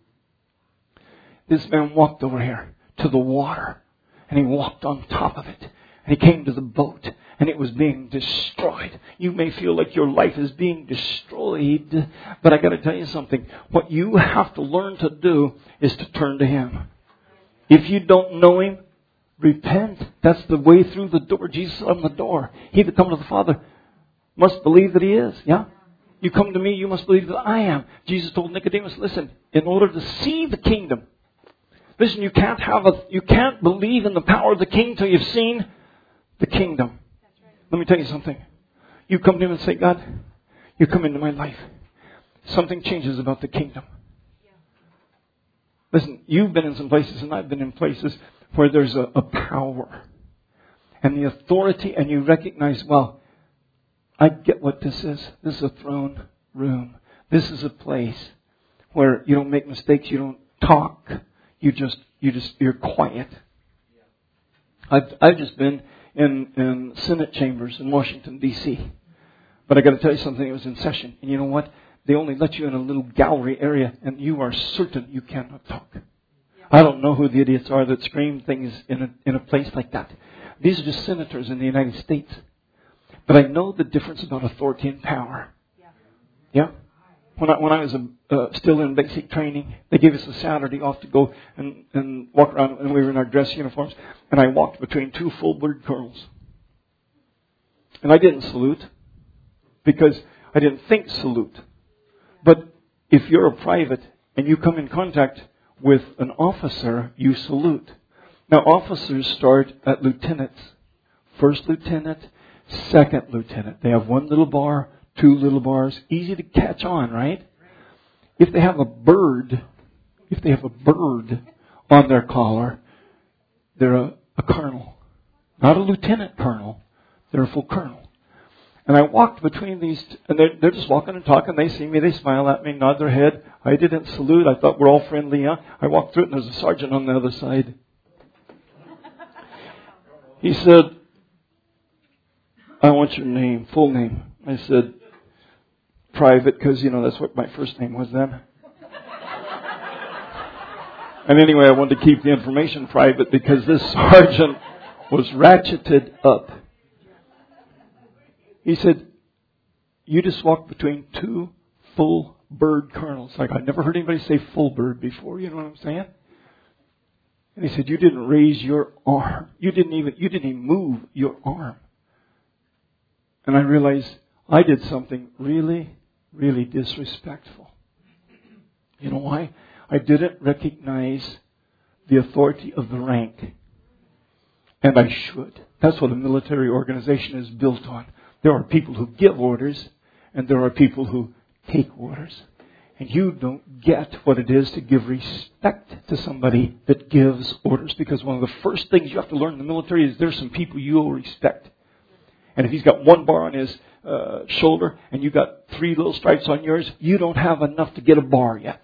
This man walked over here to the water, and he walked on top of it, and he came to the boat, and it was being destroyed. You may feel like your life is being destroyed, but I got to tell you something. What you have to learn to do is to turn to Him. If you don't know Him, repent. That's the way through the door. Jesus is on the door. He that comes to the Father must believe that He is. Yeah? You come to me, you must believe that I am. Jesus told Nicodemus, listen, in order to see the kingdom, listen, you can't believe in the power of the King till you've seen the kingdom. Let me tell you something. You come to Him and say, God, you come into my life. Something changes about the kingdom. Listen, you've been in some places and I've been in places where there's a power and the authority, and you recognize, well, I get what this is. This is a throne room. This is a place where you don't make mistakes, you don't talk, you're quiet. I've just been in Senate chambers in Washington, D.C. But I got to tell you something, it was in session. And you know what? They only let you in a little gallery area, and you are certain you cannot talk. I don't know who the idiots are that scream things in a place like that. These are just senators in the United States. But I know the difference about authority and power. Yeah? When I was still in basic training, they gave us a Saturday off to go and walk around, and we were in our dress uniforms, and I walked between two full-bird colonels. And I didn't salute, because I didn't think salute. But if you're a private and you come in contact with an officer, you salute. Now, officers start at lieutenants. First lieutenant, second lieutenant. They have one little bar, two little bars. Easy to catch on, right? If they have a bird on their collar, they're a colonel. Not a lieutenant colonel. They're a full colonel. And I walked between these, and they're just walking and talking. They see me, they smile at me, nod their head. I didn't salute. I thought we're all friendly. Huh? I walked through it, and there's a sergeant on the other side. He said, I want your name, full name. I said, private, because, that's what my first name was then. And anyway, I wanted to keep the information private because this sergeant was ratcheted up. He said, you just walked between two full bird colonels. Like, I'd never heard anybody say full bird before. You know what I'm saying? And he said, you didn't raise your arm. You didn't even move your arm. And I realized I did something really, really disrespectful. You know why? I didn't recognize the authority of the rank. And I should. That's what a military organization is built on. There are people who give orders, and there are people who take orders. And you don't get what it is to give respect to somebody that gives orders. Because one of the first things you have to learn in the military is there's some people you will respect. And if he's got one bar on his shoulder and you got 3 little stripes on yours, you don't have enough to get a bar yet.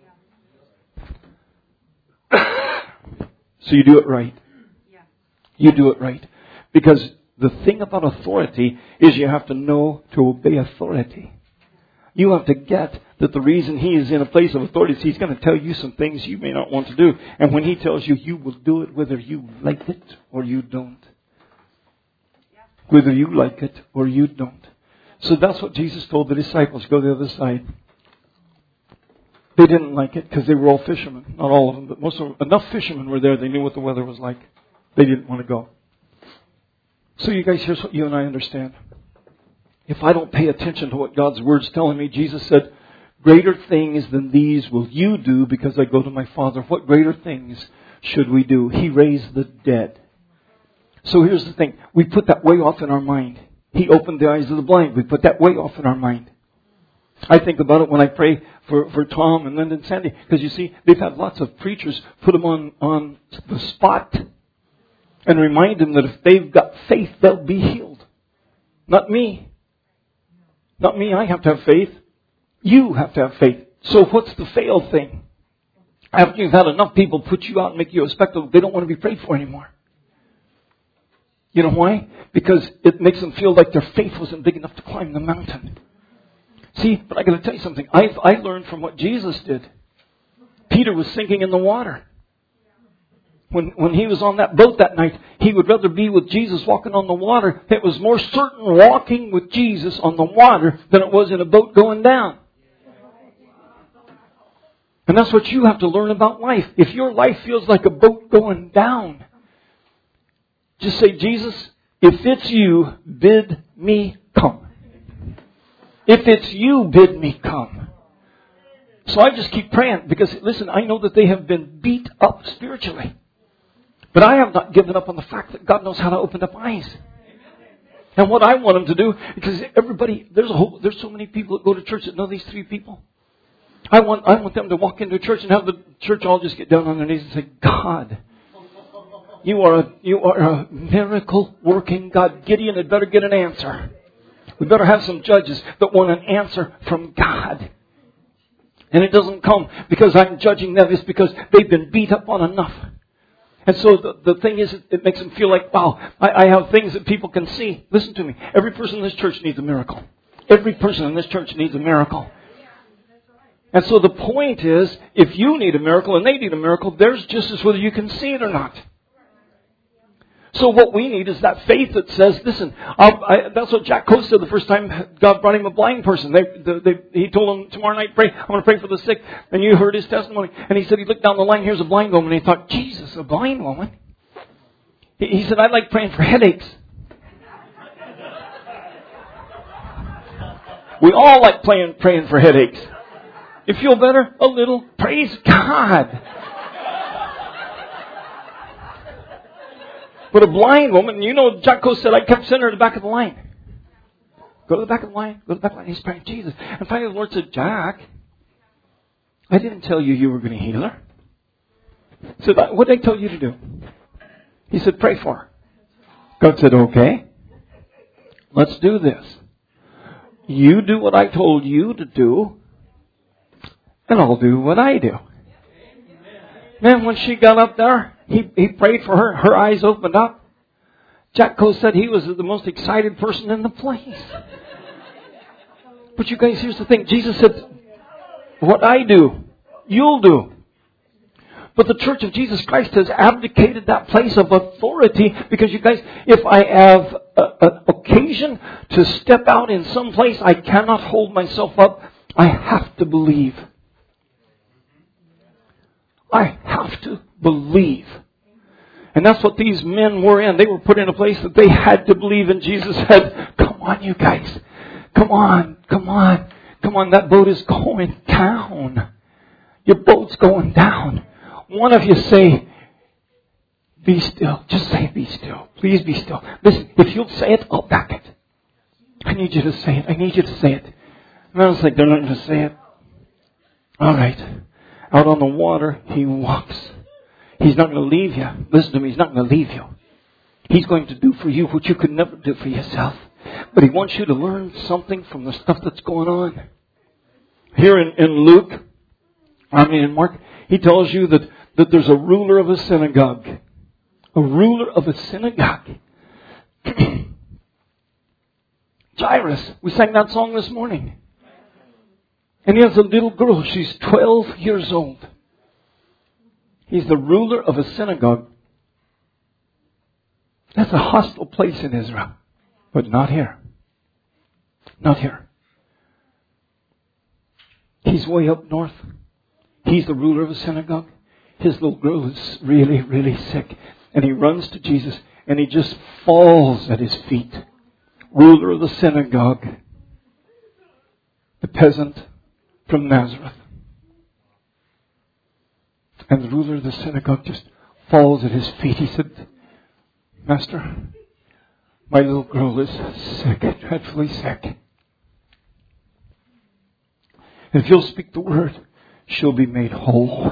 So you do it right. You do it right. Because the thing about authority is you have to know to obey authority. You have to get that the reason He is in a place of authority is He's going to tell you some things you may not want to do. And when He tells you, you will do it whether you like it or you don't. Whether you like it or you don't. So that's what Jesus told the disciples. Go to the other side. They didn't like it because they were all fishermen. Not all of them, but most of them. Enough fishermen were there. They knew what the weather was like. They didn't want to go. So you guys, here's what you and I understand. If I don't pay attention to what God's Word's telling me, Jesus said, greater things than these will you do because I go to my Father. What greater things should we do? He raised the dead. So here's the thing. We put that way off in our mind. He opened the eyes of the blind. We put that way off in our mind. I think about it when I pray for Tom and Linda and Sandy. Because you see, they've had lots of preachers put them on the spot and remind them that if they've got faith, they'll be healed. Not me. Not me. I have to have faith. You have to have faith. So what's the fail thing? After you've had enough people put you out and make you a spectacle, they don't want to be prayed for anymore. You know why? Because it makes them feel like their faith wasn't big enough to climb the mountain. See, but I got to tell you something. I learned from what Jesus did. Peter was sinking in the water. When he was on that boat that night, he would rather be with Jesus walking on the water. It was more certain walking with Jesus on the water than it was in a boat going down. And that's what you have to learn about life. If your life feels like a boat going down, just say, Jesus, if it's you, bid me come. If it's you, bid me come. So I just keep praying because, listen, I know that they have been beat up spiritually. But I have not given up on the fact that God knows how to open up eyes. And what I want them to do, because everybody, there's so many people that go to church that know these three people. I want them to walk into church and have the church all just get down on their knees and say, God, you are a miracle working God. Gideon had better get an answer. We better have some judges that want an answer from God. And it doesn't come because I'm judging them. It's because they've been beat up on enough. And so the thing is, it makes them feel like, wow, I have things that people can see. Listen to me. Every person in this church needs a miracle. Every person in this church needs a miracle. And so the point is, if you need a miracle and they need a miracle, there's just as whether you can see it or not. So what we need is that faith that says, listen, that's what Jack Coase said the first time God brought him a blind person. He told him, tomorrow night, pray. I'm going to pray for the sick. And you heard his testimony. And he said, he looked down the line, here's a blind woman. And he thought, Jesus, a blind woman? He said, I like praying for headaches. We all like praying for headaches. You feel better? A little? Praise God. But a blind woman, you know, Jack Coase said, I kept sending her to the back of the line. Go to the back of the line. Go to the back of the line. He's praying, Jesus. And finally the Lord said, Jack, I didn't tell you were going to heal her. He said, what did I tell you to do? He said, pray for her. God said, okay. Let's do this. You do what I told you to do, and I'll do what I do. Man, when she got up there, he prayed for her. Her eyes opened up. Jack Coase said he was the most excited person in the place. But you guys, here's the thing. Jesus said, what I do, you'll do. But the Church of Jesus Christ has abdicated that place of authority because you guys, if I have an occasion to step out in some place, I cannot hold myself up. I have to believe. I have to believe. And that's what these men were in. They were put in a place that they had to believe. And Jesus said, come on, you guys. Come on, come on. Come on, that boat is going down. Your boat's going down. One of you say, be still. Just say, be still. Please be still. Listen, if you'll say it, I'll back it. I need you to say it. I need you to say it. And I was like, they're not going to say it. All right. Out on the water, he walks. He's not going to leave you. Listen to me, he's not going to leave you. He's going to do for you what you could never do for yourself. But he wants you to learn something from the stuff that's going on. Here in Mark, he tells you that there's a ruler of a synagogue. A ruler of a synagogue. Jairus. We sang that song this morning. And he has a little girl. She's 12 years old. He's the ruler of a synagogue. That's a hostile place in Israel. But not here. Not here. He's way up north. He's the ruler of a synagogue. His little girl is really, really sick. And he runs to Jesus and he just falls at his feet. Ruler of the synagogue. The peasant from Nazareth. And the ruler of the synagogue just falls at his feet. He said, Master, my little girl is sick, dreadfully sick. And if you'll speak the word, she'll be made whole.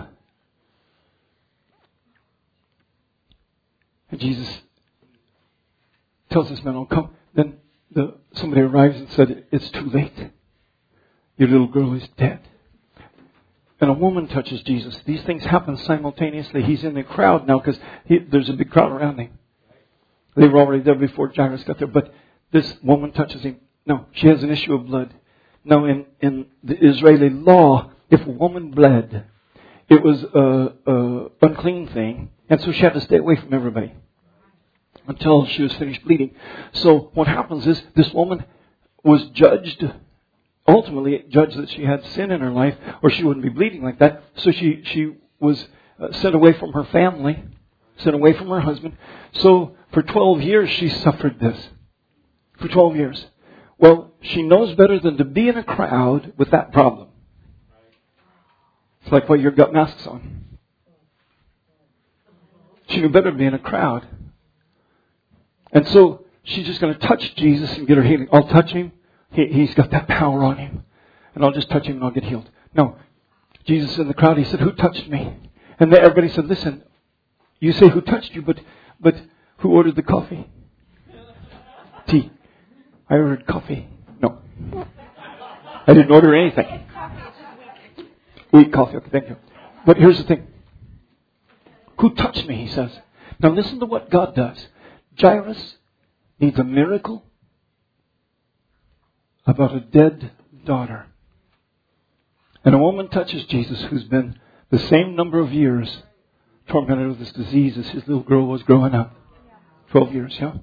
And Jesus tells this man, oh, come. Then somebody arrives and said, it's too late. Your little girl is dead. And a woman touches Jesus. These things happen simultaneously. He's in the crowd now because there's a big crowd around him. They were already there before Jairus got there. But this woman touches him. No, she has an issue of blood. Now, in the Israeli law, if a woman bled, it was an unclean thing. And so she had to stay away from everybody until she was finished bleeding. So what happens is this woman was judged, ultimately judged that she had sin in her life, or she wouldn't be bleeding like that. So she was sent away from her family, sent away from her husband. So for 12 years she suffered this. For 12 years. Well, she knows better than to be in a crowd with that problem. It's like why you've got masks on. She knew better to be in a crowd. And so she's just going to touch Jesus and get her healing. I'll touch him. He's got that power on him. And I'll just touch him and I'll get healed. No. Jesus in the crowd, he said, who touched me? And everybody said, listen, you say who touched you, but who ordered the coffee? Tea. I ordered coffee. No. I didn't order anything. We eat coffee. Okay, thank you. But here's the thing. Who touched me, he says. Now listen to what God does. Jairus needs a miracle about a dead daughter. And a woman touches Jesus who's been the same number of years tormented with this disease as his little girl was growing up. 12 years, yeah?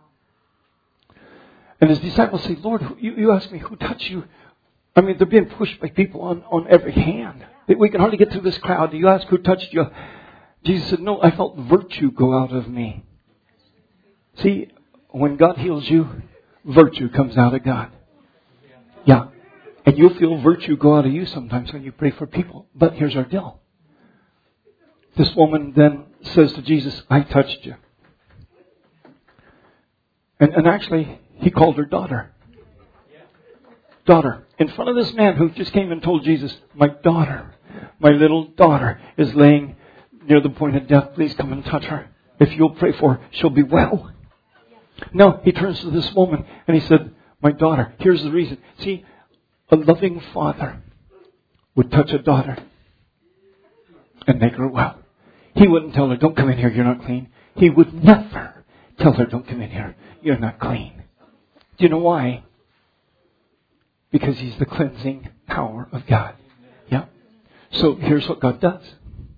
And his disciples say, Lord, you ask me who touched you. I mean, they're being pushed by people on every hand. We can hardly get through this crowd. You ask who touched you. Jesus said, no, I felt virtue go out of me. See, when God heals you, virtue comes out of God. Yeah. And you'll feel virtue go out of you sometimes when you pray for people. But here's our deal. This woman then says to Jesus, I touched you. And actually, he called her daughter. Daughter. In front of this man who just came and told Jesus, my daughter, my little daughter is laying near the point of death. Please come and touch her. If you'll pray for her, she'll be well. Now, he turns to this woman and he said, my daughter, here's the reason. See, a loving father would touch a daughter and make her well. He wouldn't tell her, don't come in here, you're not clean. He would never tell her, don't come in here, you're not clean. Do you know why? Because he's the cleansing power of God. Yeah. So here's what God does.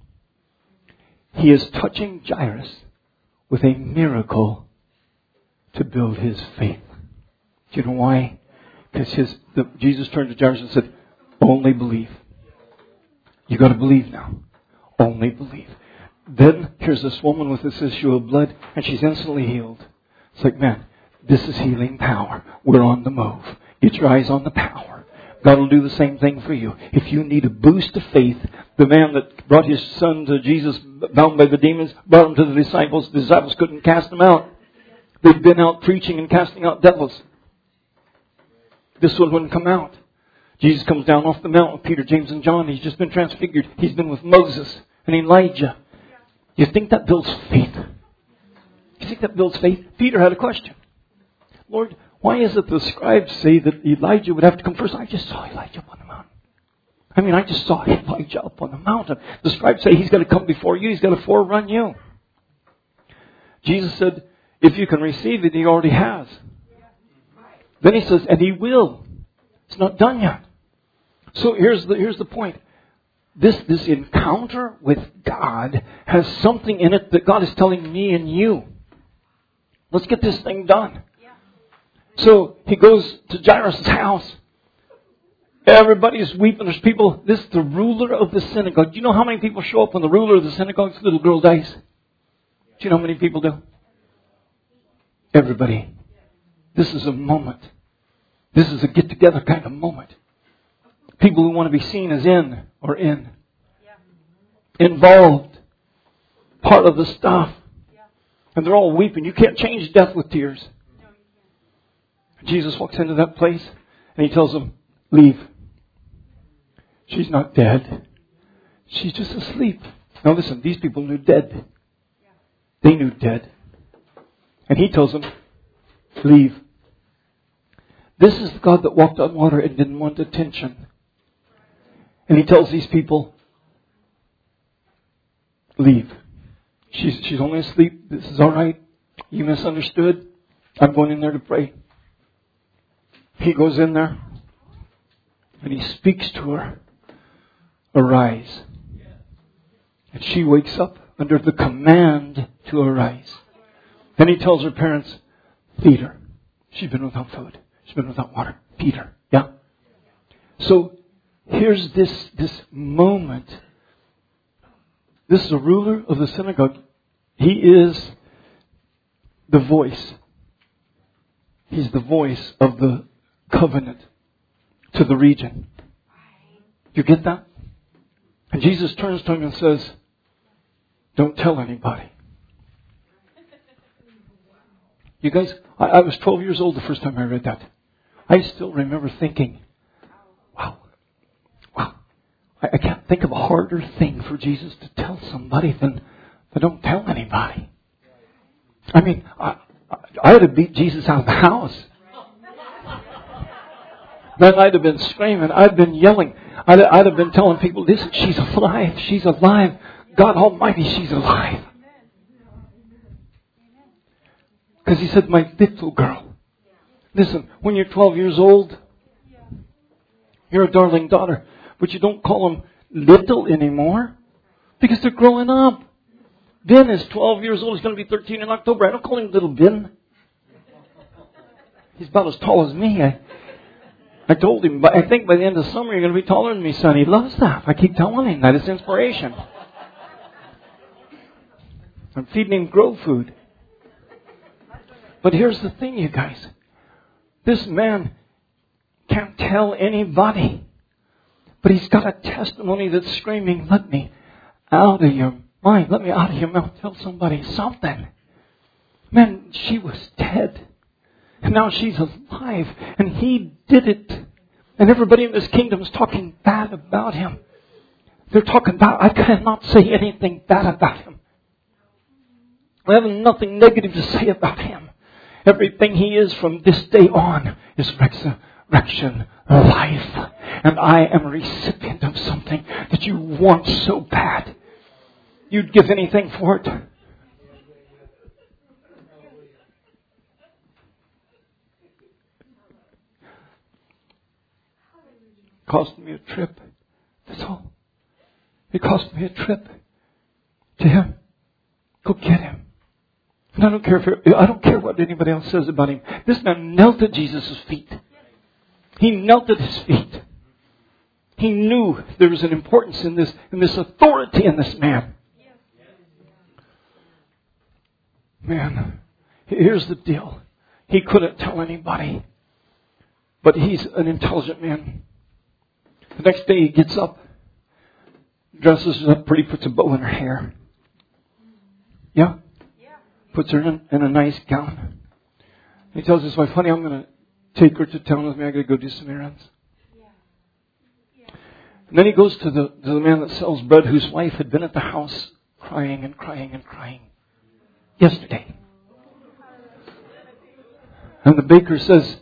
He is touching Jairus with a miracle to build his faith. Do you know why? Because Jesus turned to Jairus and said, only believe. You got to believe now. Only believe. Then here's this woman with this issue of blood, and she's instantly healed. It's like, man, this is healing power. We're on the move. Get your eyes on the power. God will do the same thing for you. If you need a boost of faith, the man that brought his son to Jesus, bound by the demons, brought him to the disciples. The disciples couldn't cast him out. They'd been out preaching and casting out devils. This one wouldn't come out. Jesus comes down off the mountain with Peter, James, and John. He's just been transfigured. He's been with Moses and Elijah. You think that builds faith? You think that builds faith? Peter had a question. Lord, why is it the scribes say that Elijah would have to come first? I just saw Elijah up on the mountain. I mean, I just saw Elijah up on the mountain. The scribes say he's got to come before you. He's got to forerun you. Jesus said, if you can receive it, he already has. Then he says, and he will. It's not done yet. So here's the point. This encounter with God has something in it that God is telling me and you. Let's get this thing done. So he goes to Jairus' house. Everybody's weeping. There's people. This is the ruler of the synagogue. Do you know how many people show up when the ruler of the synagogue's little girl dies? Do you know how many people do? Everybody. This is a moment. This is a get-together kind of moment. People who want to be seen as in. Involved. Part of the stuff. And they're all weeping. You can't change death with tears. Jesus walks into that place and he tells them, leave. She's not dead. She's just asleep. Now listen, these people knew dead. They knew dead. And he tells them, leave. This is the God that walked on water and didn't want attention. And he tells these people, leave. She's only asleep. This is all right. You misunderstood. I'm going in there to pray. He goes in there and he speaks to her. Arise. And she wakes up under the command to arise. Then he tells her parents, feed her. She's been without food. She's been without water. Feed her. Yeah? So here's this moment. This is a ruler of the synagogue. He is the voice. He's the voice of the covenant to the region. You get that? And Jesus turns to him and says, don't tell anybody. You guys, I was 12 years old the first time I read that. I still remember thinking, wow. I can't think of a harder thing for Jesus to tell somebody than don't tell anybody. I mean, I had to beat Jesus out of the house. Then I'd have been screaming. I'd been yelling. I'd have been telling people, listen, she's alive. She's alive. God Almighty, she's alive. Because he said, my little girl. Listen, when you're 12 years old, you're a darling daughter. But you don't call them little anymore. Because they're growing up. Ben is 12 years old. He's going to be 13 in October. I don't call him little Ben. He's about as tall as me. I told him, but I think by the end of summer you're going to be taller than me, son. He loves that. I keep telling him that. It's inspiration. I'm feeding him grow food. But here's the thing, you guys. This man can't tell anybody. But he's got a testimony that's screaming, let me out of your mind. Let me out of your mouth. Tell somebody something. Man, she was dead. And now she's alive. And he did it. And everybody in this kingdom is talking bad about him. They're talking about, I cannot say anything bad about him. I have nothing negative to say about him. Everything he is from this day on is resurrection life. And I am a recipient of something that you want so bad. You'd give anything for it. It cost me a trip. That's all. It cost me a trip to him. Go get him. And I don't care what anybody else says about him. This man knelt at Jesus' feet. He knelt at his feet. He knew there was an importance in this authority in this man. Man, here's the deal. He couldn't tell anybody. But he's an intelligent man. The next day he gets up, dresses her up pretty, puts a bow in her hair. Yeah? Puts her in a nice gown. He tells his wife, honey, I'm going to take her to town with me. I'm going to go do some errands. And then he goes to the man that sells bread, whose wife had been at the house crying and crying and crying yesterday. And the baker says,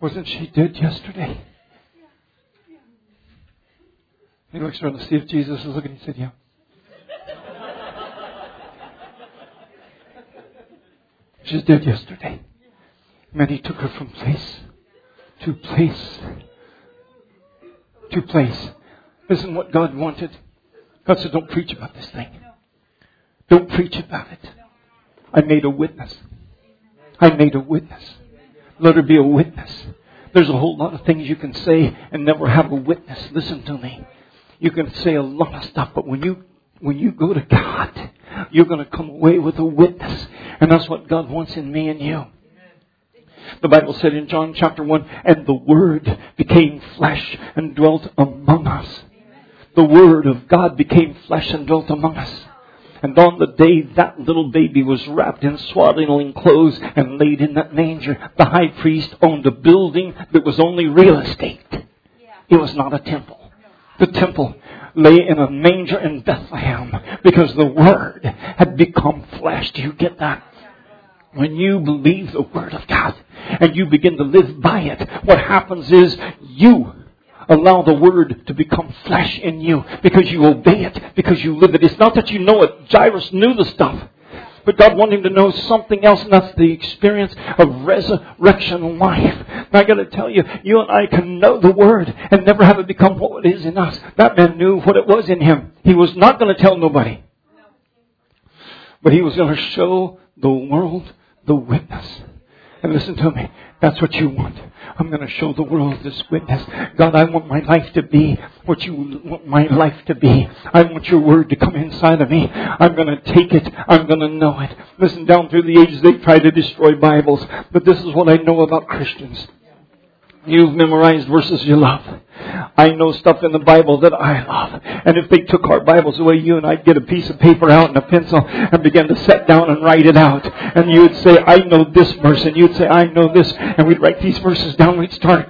Wasn't she dead yesterday? He looks around to see if Jesus is looking. He said, yeah. She's dead yesterday. Man, he took her from place to place to place. Isn't what God wanted? God said, don't preach about this thing. Don't preach about it. I made a witness. I made a witness. Let her be a witness. There's a whole lot of things you can say and never have a witness. Listen to me. You can say a lot of stuff, but when you go to God, you're going to come away with a witness. And that's what God wants in me and you. The Bible said in John chapter 1, and the Word became flesh and dwelt among us. The Word of God became flesh and dwelt among us. And on the day that little baby was wrapped in swaddling clothes and laid in that manger, the high priest owned a building that was only real estate. It was not a temple. The temple lay in a manger in Bethlehem because the Word had become flesh. Do you get that? When you believe the Word of God and you begin to live by it, what happens is you allow the Word to become flesh in you because you obey it, because you live it. It's not that you know it. Jairus knew the stuff. But God wanted him to know something else, and that's the experience of resurrection life. And I got to tell you, you and I can know the Word and never have it become what it is in us. That man knew what it was in him. He was not going to tell nobody. But he was going to show the world the witness. And listen to me. That's what you want. I'm going to show the world this witness. God, I want my life to be what you want my life to be. I want your Word to come inside of me. I'm going to take it. I'm going to know it. Listen, down through the ages, they've tried to destroy Bibles. But this is what I know about Christians. You've memorized verses you love. I know stuff in the Bible that I love. And if they took our Bibles away, you and I'd get a piece of paper out and a pencil and begin to sit down and write it out. And you would say, I know this verse. And you'd say, I know this. And we'd write these verses down. We'd start.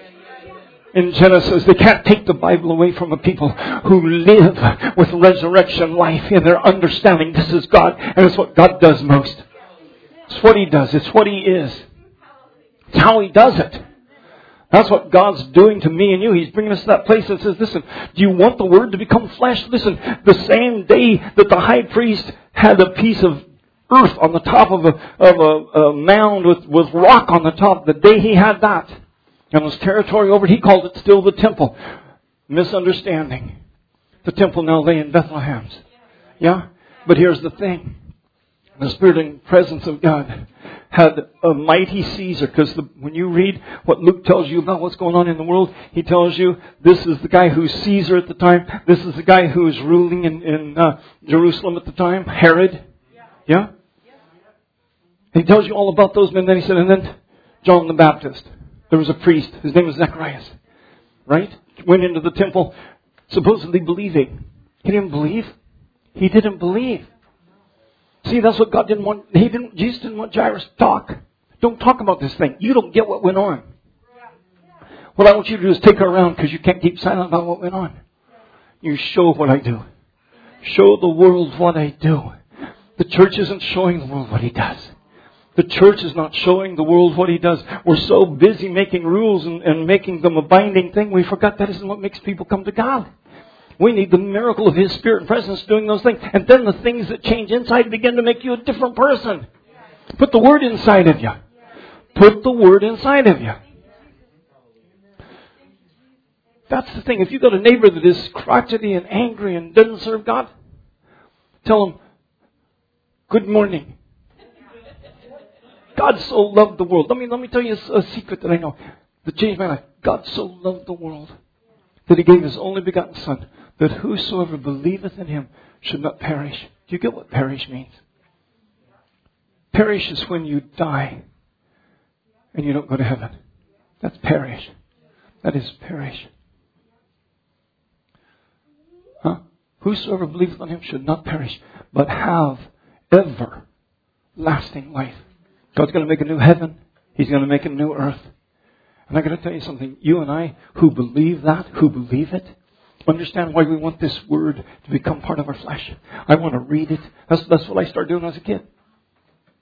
In Genesis, they can't take the Bible away from a people who live with resurrection life in their understanding. This is God. And it's what God does most. It's what He does. It's what He is. It's how He does it. That's what God's doing to me and you. He's bringing us to that place that says, listen, do you want the Word to become flesh? Listen, the same day that the high priest had a piece of earth on the top of a mound with rock on the top, the day he had that, and his territory over it, he called it still the temple. Misunderstanding. The temple now lay in Bethlehem. Yeah? But here's the thing. The Spirit and presence of God had a mighty Caesar, because when you read what Luke tells you about what's going on in the world, he tells you this is the guy who's Caesar at the time. This is the guy who is ruling in Jerusalem at the time, Herod. Yeah? He tells you all about those men. Then he said, and then John the Baptist. There was a priest. His name was Zacharias. Right? Went into the temple supposedly believing. He didn't believe. He didn't believe. See, that's what God didn't want. Jesus didn't want Jairus to talk. Don't talk about this thing. You don't get what went on. What I want you to do is take her around, because you can't keep silent about what went on. You show what I do. Show the world what I do. The church isn't showing the world what He does. The church is not showing the world what He does. We're so busy making rules and making them a binding thing, we forgot that isn't what makes people come to God. We need the miracle of His Spirit and presence doing those things. And then the things that change inside begin to make you a different person. Put the Word inside of you. Put the Word inside of you. That's the thing. If you've got a neighbor that is crotchety and angry and doesn't serve God, tell him, good morning. God so loved the world. Let me tell you a secret that I know that changed my life. God so loved the world that He gave His only begotten Son, that whosoever believeth in Him should not perish. Do you get what perish means? Perish is when you die and you don't go to heaven. That's perish. That is perish. Huh? Whosoever believeth on Him should not perish, but have everlasting life. God's going to make a new heaven. He's going to make a new earth. And I'm going to tell you something. You and I who believe that, who believe it, understand why we want this Word to become part of our flesh. I want to read it. That's what I started doing when I was a kid.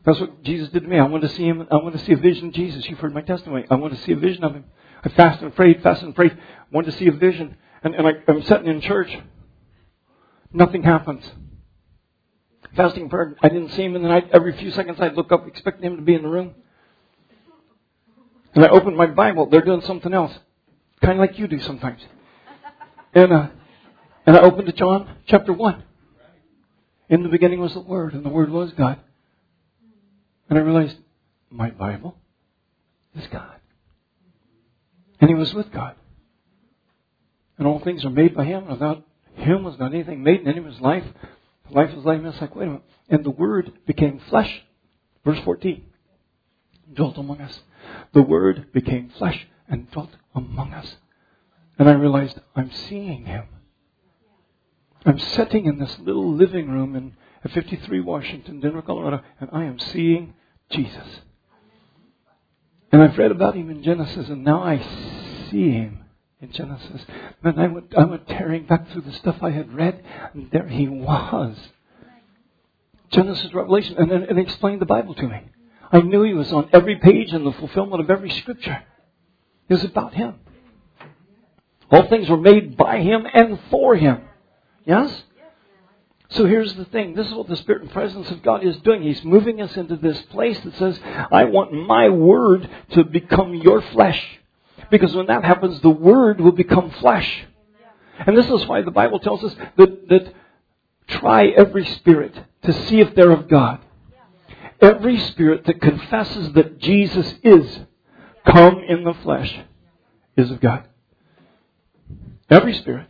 That's what Jesus did to me. I want to see Him. I want to see a vision of Jesus. You've heard my testimony. I want to see a vision of Him. I fasted and prayed. I wanted to see a vision. And I'm sitting in church. Nothing happens. Fasting and prayer. I didn't see Him in the night. Every few seconds I'd look up expecting Him to be in the room. And I opened my Bible. They're doing something else. Kind of like you do sometimes. And I opened to John chapter 1. In the beginning was the Word, and the Word was God. And I realized, my Bible is God. And He was with God. And all things are made by Him. Without Him was not anything made in any of His life. Life was life. And it's like, wait a minute. And the Word became flesh. Verse 14. Dwelt among us. The Word became flesh and dwelt among us. And I realized, I'm seeing Him. I'm sitting in this little living room in 53 Washington, Denver, Colorado, and I am seeing Jesus. And I've read about Him in Genesis, and now I see Him in Genesis. And I went tearing back through the stuff I had read, and there He was. Genesis, Revelation, and then it explained the Bible to me. I knew He was on every page in the fulfillment of every scripture. It was about Him. All things were made by Him and for Him. Yes? So here's the thing. This is what the Spirit and presence of God is doing. He's moving us into this place that says, I want my Word to become your flesh. Because when that happens, the Word will become flesh. And this is why the Bible tells us that try every spirit to see if they're of God. Every spirit that confesses that Jesus is come in the flesh is of God. Every spirit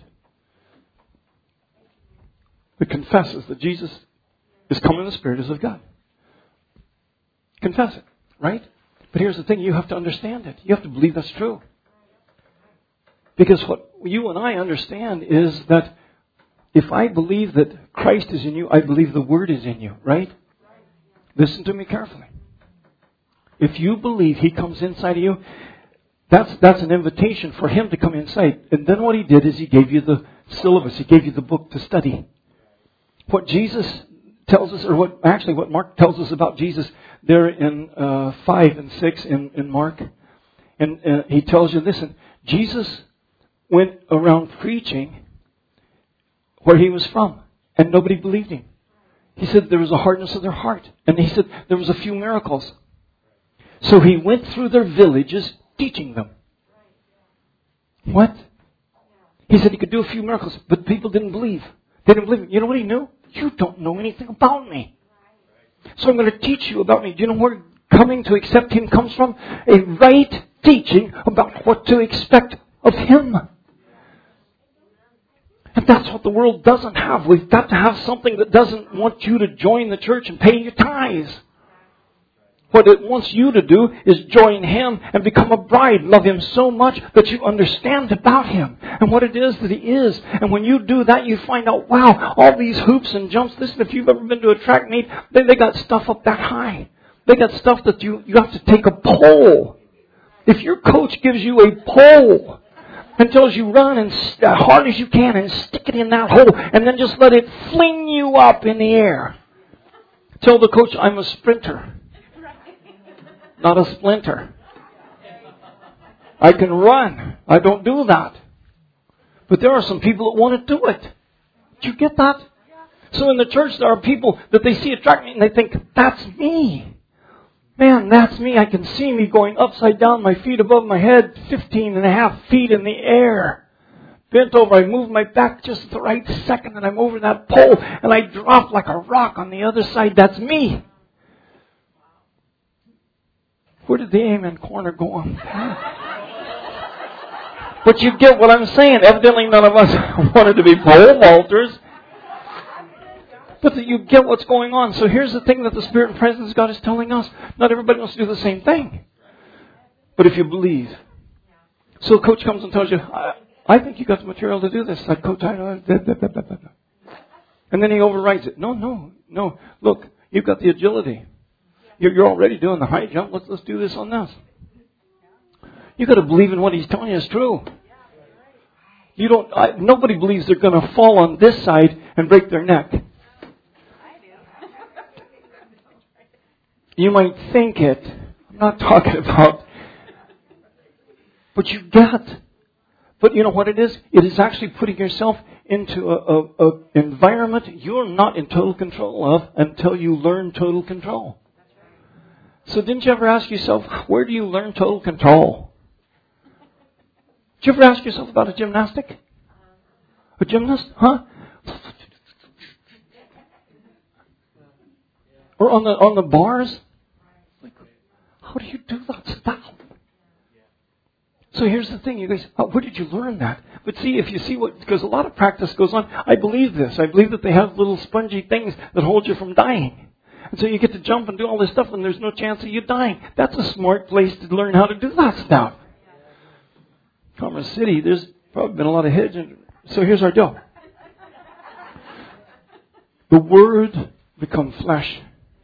that confesses that Jesus is come in the Spirit is of God. Confess it, right? But here's the thing, you have to understand it. You have to believe that's true. Because what you and I understand is that if I believe that Christ is in you, I believe the Word is in you, right? Listen to me carefully. If you believe He comes inside of you, that's an invitation for Him to come inside. And then what He did is He gave you the syllabus. He gave you the book to study. What Jesus tells us, or what Mark tells us about Jesus there in 5 and 6 in Mark. And he tells you, listen, Jesus went around preaching where He was from. And nobody believed Him. He said there was a hardness of their heart. And He said there was a few miracles. So He went through their villages teaching them. What? He said He could do a few miracles, but people didn't believe. They didn't believe Him. You know what He knew? You don't know anything about me. So I'm going to teach you about me. Do you know where coming to accept Him comes from? A right teaching about what to expect of Him. And that's what the world doesn't have. We've got to have something that doesn't want you to join the church and pay your tithes. What it wants you to do is join Him and become a bride. Love Him so much that you understand about Him and what it is that He is. And when you do that, you find out, wow, all these hoops and jumps. Listen, if you've ever been to a track meet, they got stuff up that high. They got stuff that you have to take a pole. If your coach gives you a pole and tells you run as hard as you can and stick it in that hole and then just let it fling you up in the air. Tell the coach, I'm a sprinter. Not a splinter. I can run. I don't do that. But there are some people that want to do it. Do you get that? So in the church there are people that they see a track meet and they think, that's me. Man, that's me. I can see me going upside down, my feet above my head, 15 and a half feet in the air. Bent over, I move my back just at the right second and I'm over that pole and I drop like a rock on the other side. That's me. Where did the amen corner go on that? But you get what I'm saying. Evidently none of us wanted to be pole vaulters. But that you get what's going on. So here's the thing that the Spirit and presence of God is telling us. Not everybody wants to do the same thing. But if you believe. So a coach comes and tells you, I think you got the material to do this. Like, coach, I know. And then he overrides it. No. Look, you've got the agility. You're already doing the high jump. Let's do this on this. You've got to believe in what he's telling you is true. Nobody believes they're going to fall on this side and break their neck. You might think it. I'm not talking about... But you get. But you know what it is? It is actually putting yourself into a environment you're not in total control of until you learn total control. So didn't you ever ask yourself, where do you learn total control? Did you ever ask yourself about a gymnastic? A gymnast? Huh? Or on the bars? Like, how do you do that stuff? So here's the thing, you guys, where did you learn that? But see, if you see what, because a lot of practice goes on, I believe this. I believe that they have little spongy things that hold you from dying. And so you get to jump and do all this stuff and there's no chance of you dying. That's a smart place to learn how to do that stuff. Commerce City, there's probably been a lot of hedging. So here's our deal. The Word become flesh.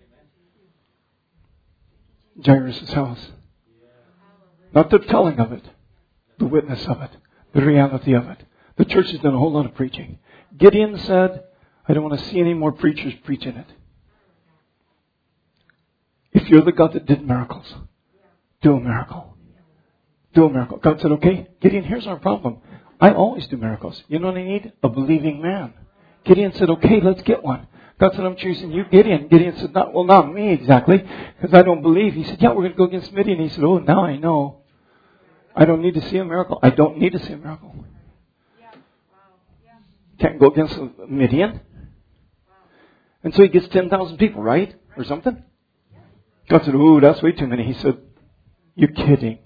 Jairus' house. Not the telling of it. The witness of it. The reality of it. The church has done a whole lot of preaching. Gideon said, I don't want to see any more preachers preaching it. If you're the God that did miracles, do a miracle. Do a miracle. God said, okay, Gideon, here's our problem. I always do miracles. You know what I need? A believing man. Gideon said, okay, let's get one. God said, I'm choosing you, Gideon. Gideon said, not me exactly, because I don't believe. He said, yeah, we're going to go against Midian. He said, oh, now I know. I don't need to see a miracle. I don't need to see a miracle. Can't go against Midian. And so he gets 10,000 people, right? Or something. God said, ooh, that's way too many. He said, you're kidding.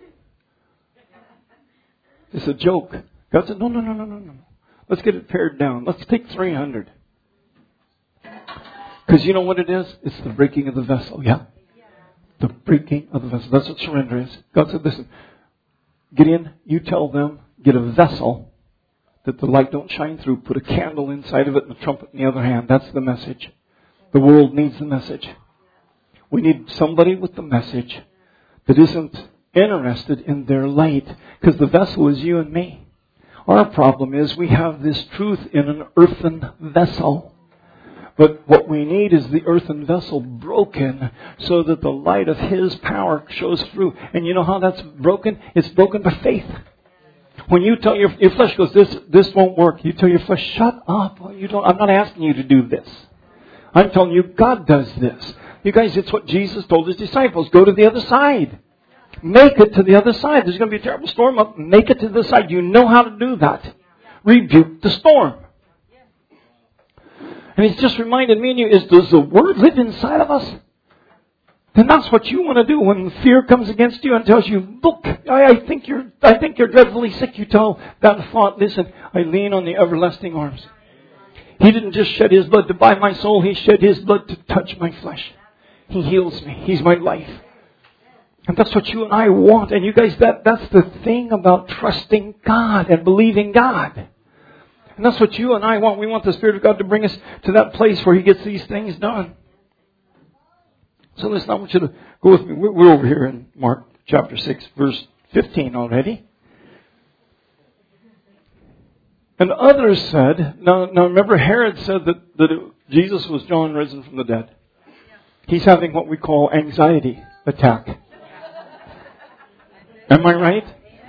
It's a joke. God said, no. Let's get it pared down. Let's take 300. Because you know what it is? It's the breaking of the vessel, yeah? The breaking of the vessel. That's what surrender is. God said, listen, Gideon, you tell them, get a vessel that the light don't shine through. Put a candle inside of it and a trumpet in the other hand. That's the message. The world needs the message. We need somebody with the message that isn't interested in their light. Because the vessel is you and me. Our problem is we have this truth in an earthen vessel. But what we need is the earthen vessel broken so that the light of His power shows through. And you know how that's broken? It's broken by faith. When you tell your flesh goes, this won't work. You tell your flesh, shut up. I'm not asking you to do this. I'm telling you, God does this. You guys, it's what Jesus told His disciples. Go to the other side. Make it to the other side. There's going to be a terrible storm up. Make it to the side. You know how to do that. Rebuke the storm. And He's just reminded me and you, does the Word live inside of us? Then that's what you want to do when fear comes against you and tells you, look, I think you're dreadfully sick. You tell that thought, listen, I lean on the everlasting arms. He didn't just shed His blood to buy my soul. He shed His blood to touch my flesh. He heals me. He's my life. And that's what you and I want. And you guys, that's the thing about trusting God and believing God. And that's what you and I want. We want the Spirit of God to bring us to that place where He gets these things done. So listen, I want you to go with me. We're over here in Mark chapter 6, verse 15 already. And others said, now remember Herod said that Jesus was John risen from the dead. He's having what we call anxiety attack. Am I right?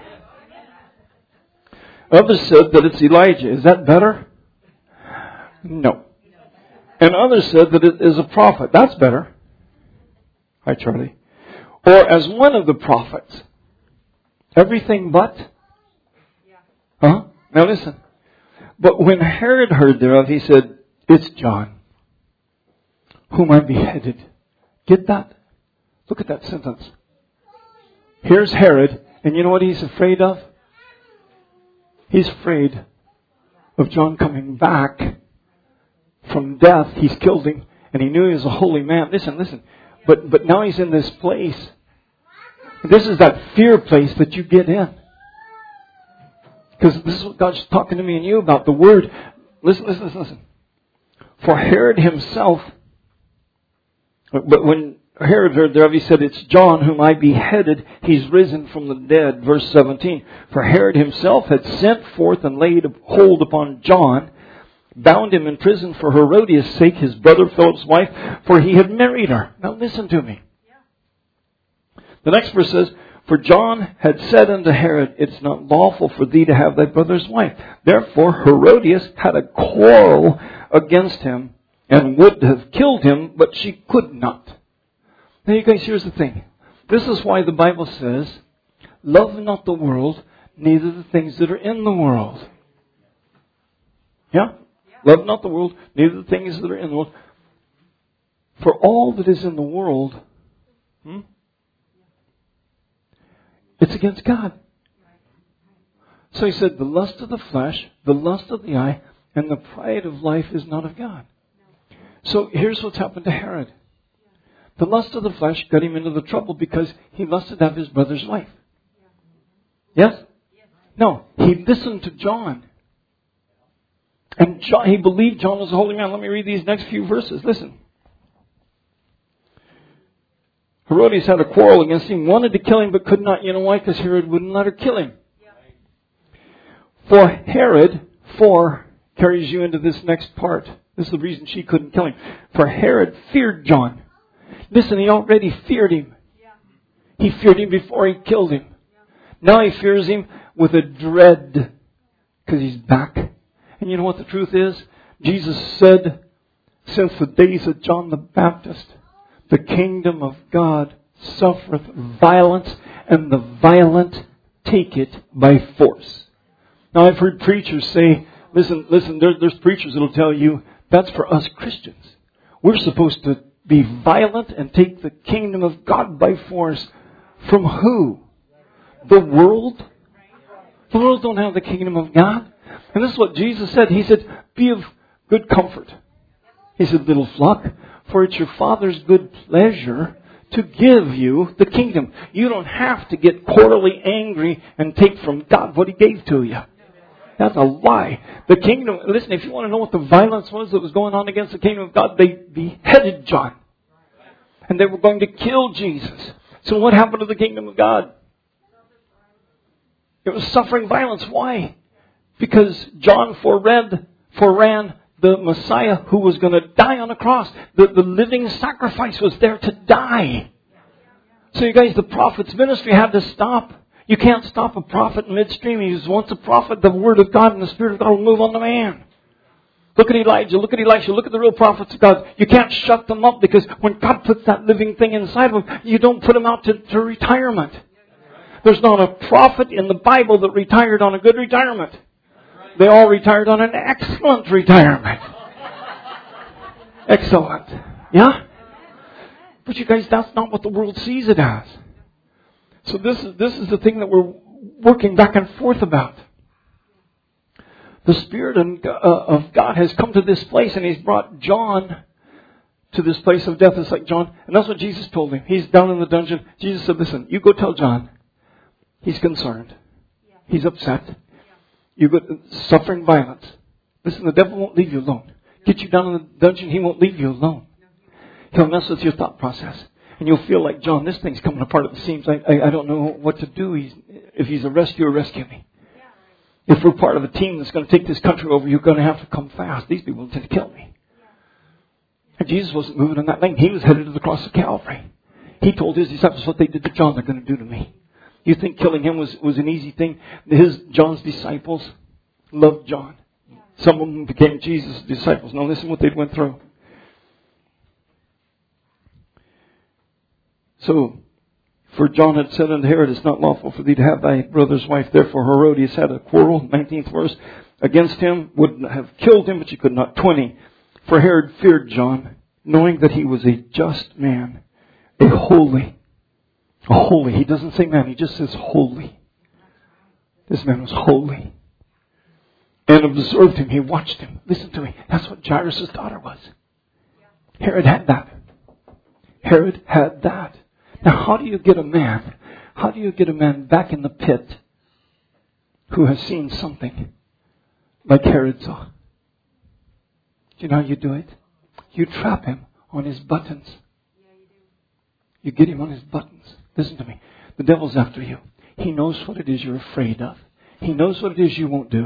Others said that it's Elijah. Is that better? No. And others said that it is a prophet. That's better. Hi, Charlie. Or as one of the prophets. Everything but? Huh? Now listen. But when Herod heard thereof, he said, it's John, whom I beheaded. Get that? Look at that sentence. Here's Herod, and you know what he's afraid of? He's afraid of John coming back from death. He's killed him, and he knew he was a holy man. Listen. But now he's in this place. This is that fear place that you get in. Because this is what God's talking to me and you about, the Word. Listen. For Herod himself, but when Herod heard thereof, he said, it's John whom I beheaded. He's risen from the dead. Verse 17. For Herod himself had sent forth and laid hold upon John bound him in prison for Herodias' sake, his brother Philip's wife, for he had married her. Now listen to me. The next verse says, for John had said unto Herod, it's not lawful for thee to have thy brother's wife. Therefore Herodias had a quarrel against him and would have killed him, but she could not. Now you guys, here's the thing. This is why the Bible says, love not the world, neither the things that are in the world. Yeah? Love not the world, neither the things that are in the world. For all that is in the world, it's against God. So he said, the lust of the flesh, the lust of the eye, and the pride of life is not of God. So here's what's happened to Herod. The lust of the flesh got him into the trouble because he lusted to have his brother's wife. Yes? No, he listened to John. And he believed John was a holy man. Let me read these next few verses. Listen. Herodias had a quarrel against him, wanted to kill him, but could not. You know why? Because Herod wouldn't let her kill him. For Herod, carries you into this next part. This is the reason she couldn't kill him. For Herod feared John. Listen, he already feared him. He feared him before he killed him. Now he fears him with a dread because he's back. And you know what the truth is? Jesus said, since the days of John the Baptist, the kingdom of God suffereth violence, and the violent take it by force. Now I've heard preachers say, listen, there's preachers that will tell you, that's for us Christians. We're supposed to be violent and take the kingdom of God by force. From who? The world? The world don't have the kingdom of God. And this is what Jesus said. He said, be of good comfort. He said, little flock, for it's your Father's good pleasure to give you the kingdom. You don't have to get quarterly angry and take from God what He gave to you. That's a lie. The kingdom, listen, if you want to know what the violence was that was going on against the kingdom of God, they beheaded John. And they were going to kill Jesus. So what happened to the kingdom of God? It was suffering violence. Why? Because John foreran the Messiah who was going to die on a cross. The living sacrifice was there to die. So you guys, the prophet's ministry had to stop. You can't stop a prophet in midstream. He's once a prophet, the Word of God and the Spirit of God will move on the man. Look at Elijah, look at Elisha, look at the real prophets of God. You can't shut them up because when God puts that living thing inside of them, you don't put them out to retirement. There's not a prophet in the Bible that retired on a good retirement. They all retired on an excellent retirement. Excellent. Yeah? But you guys, that's not what the world sees it as. So this is the thing that we're working back and forth about. The Spirit of God has come to this place and He's brought John to this place of death. It's like John, and that's what Jesus told him. He's down in the dungeon. Jesus said, listen, you go tell John. He's concerned. He's upset. You got suffering violence. Listen, the devil won't leave you alone. Get you down in the dungeon, he won't leave you alone. He'll mess with your thought process. And you'll feel like, John, this thing's coming apart at the seams. I don't know what to do. If he's a rescuer, rescue me. If we're part of a team that's going to take this country over, you're going to have to come fast. These people intend to kill me. And Jesus wasn't moving in that lane. He was headed to the cross of Calvary. He told His disciples what they did to John, they're going to do to me. You think killing him was an easy thing? John's disciples loved John. Some of them became Jesus' disciples. Now listen what they went through. So, for John had said unto Herod, it's not lawful for thee to have thy brother's wife. Therefore Herodias had a quarrel, 19th verse, against him, would have killed him, but she could not. 20. For Herod feared John, knowing that he was a just man, a holy. He doesn't say man, he just says holy. This man was holy. And observed him, he watched him. Listen to me, that's what Jairus' daughter was. Herod had that. Herod had that. Now how do you get a man back in the pit who has seen something like Herod saw? Do you know how you do it? You trap him on his buttons. You get him on his buttons. Listen to me. The devil's after you. He knows what it is you're afraid of. He knows what it is you won't do.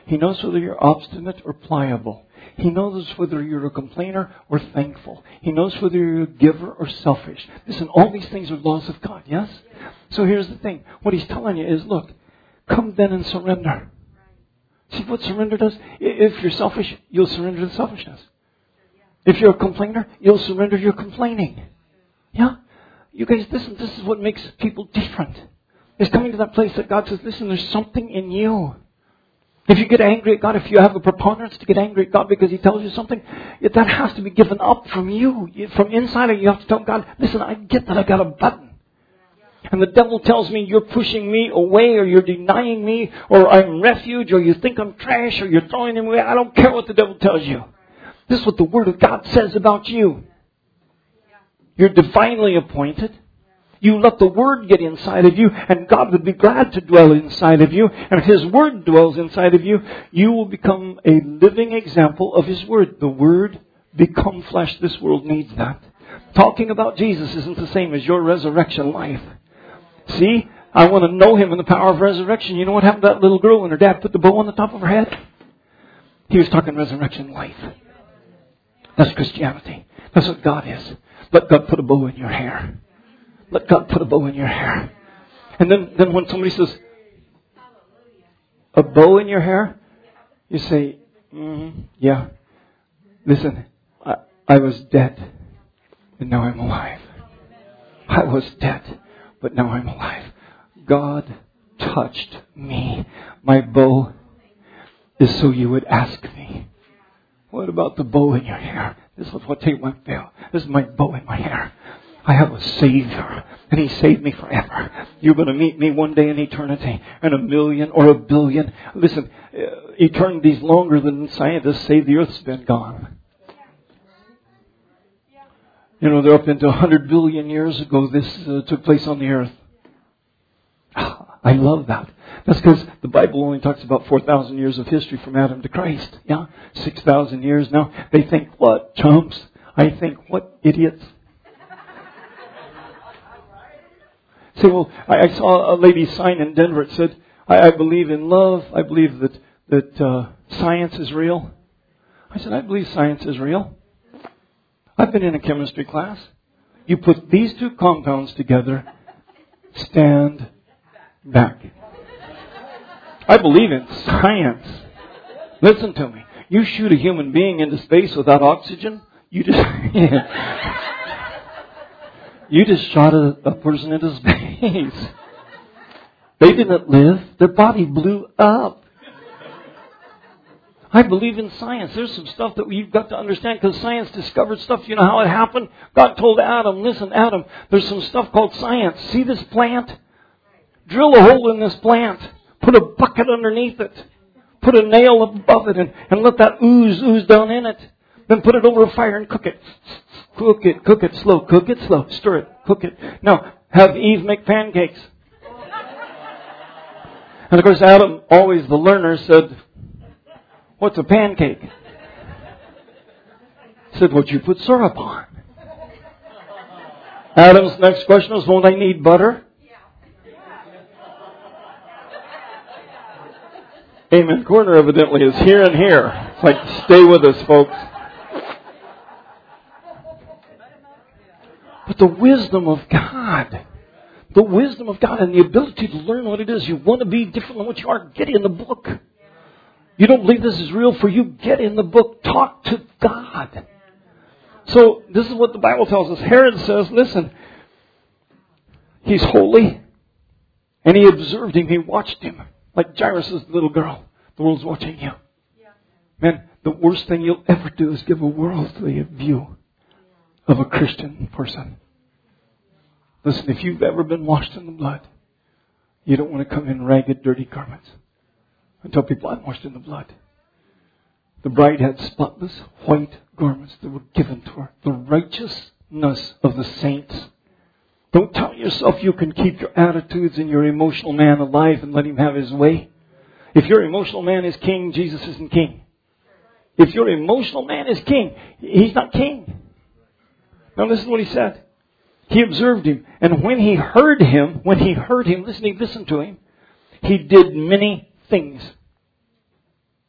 He knows whether you're obstinate or pliable. He knows whether you're a complainer or thankful. He knows whether you're a giver or selfish. Listen, all these things are laws of God, yes? So here's the thing. What He's telling you is, look, come then and surrender. See what surrender does? If you're selfish, you'll surrender to selfishness. If you're a complainer, you'll surrender your complaining. Yeah? You guys, listen, this is what makes people different. It's coming to that place that God says, listen, there's something in you. If you get angry at God, if you have a preponderance to get angry at God because He tells you something, that has to be given up from you. From inside of you, you have to tell God, listen, I get that I got a button. And the devil tells me you're pushing me away, or you're denying me, or I'm refuge, or you think I'm trash, or you're throwing me away. I don't care what the devil tells you. This is what the Word of God says about you. You're divinely appointed. You let the Word get inside of you, and God would be glad to dwell inside of you. And if His Word dwells inside of you, you will become a living example of His Word. The Word become flesh. This world needs that. Talking about Jesus isn't the same as your resurrection life. See, I want to know Him in the power of resurrection. You know what happened to that little girl when her dad put the bow on the top of her head? He was talking resurrection life. That's Christianity. That's what God is. Let God put a bow in your hair. Let God put a bow in your hair. And then when somebody says, a bow in your hair? You say, yeah. Listen, I was dead, and now I'm alive. I was dead, but now I'm alive. God touched me. My bow is so you would ask me, what about the bow in your hair? This is what take my veil. This is my bow in my hair. I have a Savior, and He saved me forever. You're going to meet me one day in eternity, and 1,000,000 or 1,000,000,000. Listen, eternity's longer than scientists say the earth's been gone. You know, they're up into 100 billion years ago this took place on the earth. I love that. That's because the Bible only talks about 4,000 years of history from Adam to Christ. Yeah? 6,000 years now. They think, what, chumps? I think, what, idiots? Say, well, I saw a lady's sign in Denver. It said, I believe in love. I believe that science is real. I said, I believe science is real. I've been in a chemistry class. You put these two compounds together, stand back. I believe in science. Listen to me. You shoot a human being into space without oxygen, you just shot a person into space. They didn't live. Their body blew up. I believe in science. There's some stuff that you've got to understand because science discovered stuff. You know how it happened? God told Adam, listen, Adam, there's some stuff called science. See this plant? Drill a hole in this plant. Put a bucket underneath it. Put a nail above it and let that ooze down in it. Then put it over a fire and cook it. Cook it slow, stir it, cook it. Now, have Eve make pancakes. And of course, Adam, always the learner, said, what's a pancake? He said, what you put syrup on. Adam's next question was, won't I need butter? Amen. Corner evidently is here and here. It's like, stay with us, folks. But the wisdom of God and the ability to learn what it is. You want to be different than what you are, get in the book. You don't believe this is real for you, get in the book. Talk to God. So this is what the Bible tells us. Herod says, listen, he's holy. And he observed him, he watched him. Like Jairus' little girl. The world's watching you. Man, the worst thing you'll ever do is give a worldly view of a Christian person. Listen, if you've ever been washed in the blood, you don't want to come in ragged, dirty garments. I tell people, I'm washed in the blood. The bride had spotless white garments that were given to her. The righteousness of the saints. Don't tell yourself you can keep your attitudes and your emotional man alive and let him have his way. If your emotional man is king, Jesus isn't king. If your emotional man is king, he's not king. Now listen to what he said. He observed him. And when he heard him, he listened to him, he did many things.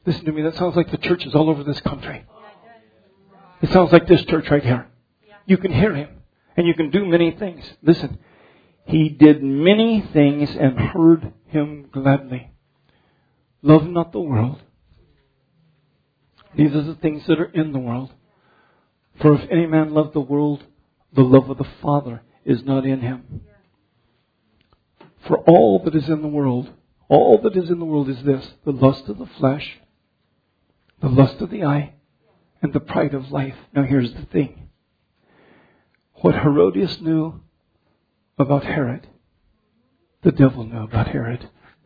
Listen to me, that sounds like the churches all over this country. It sounds like this church right here. You can hear him, and you can do many things. Listen, he did many things and heard him gladly. Love not the world. These are the things that are in the world. For if any man love the world, the love of the Father is not in him. For all that is in the world is this: the lust of the flesh, the lust of the eye, and the pride of life. Now here's the thing. What Herodias knew about Herod, the devil knew about Herod.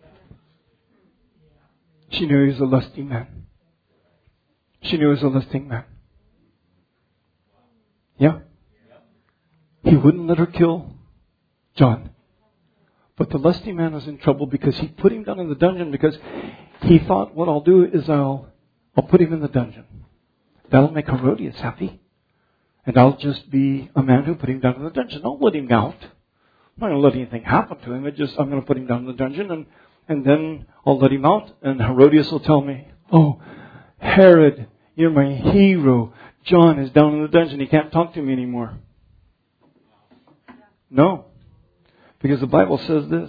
She knew he was a lusty man. She knew he was a lusting man. Yeah? He wouldn't let her kill John. But the lusty man was in trouble because he put him down in the dungeon because he thought, what I'll do is I'll put him in the dungeon. That'll make Herodias happy. And I'll just be a man who put him down in the dungeon. I'll let him out. I'm not going to let anything happen to him. I'm going to put him down in the dungeon and then I'll let him out. And Herodias will tell me, oh, Herod, you're my hero. John is down in the dungeon. He can't talk to me anymore. No. Because the Bible says this.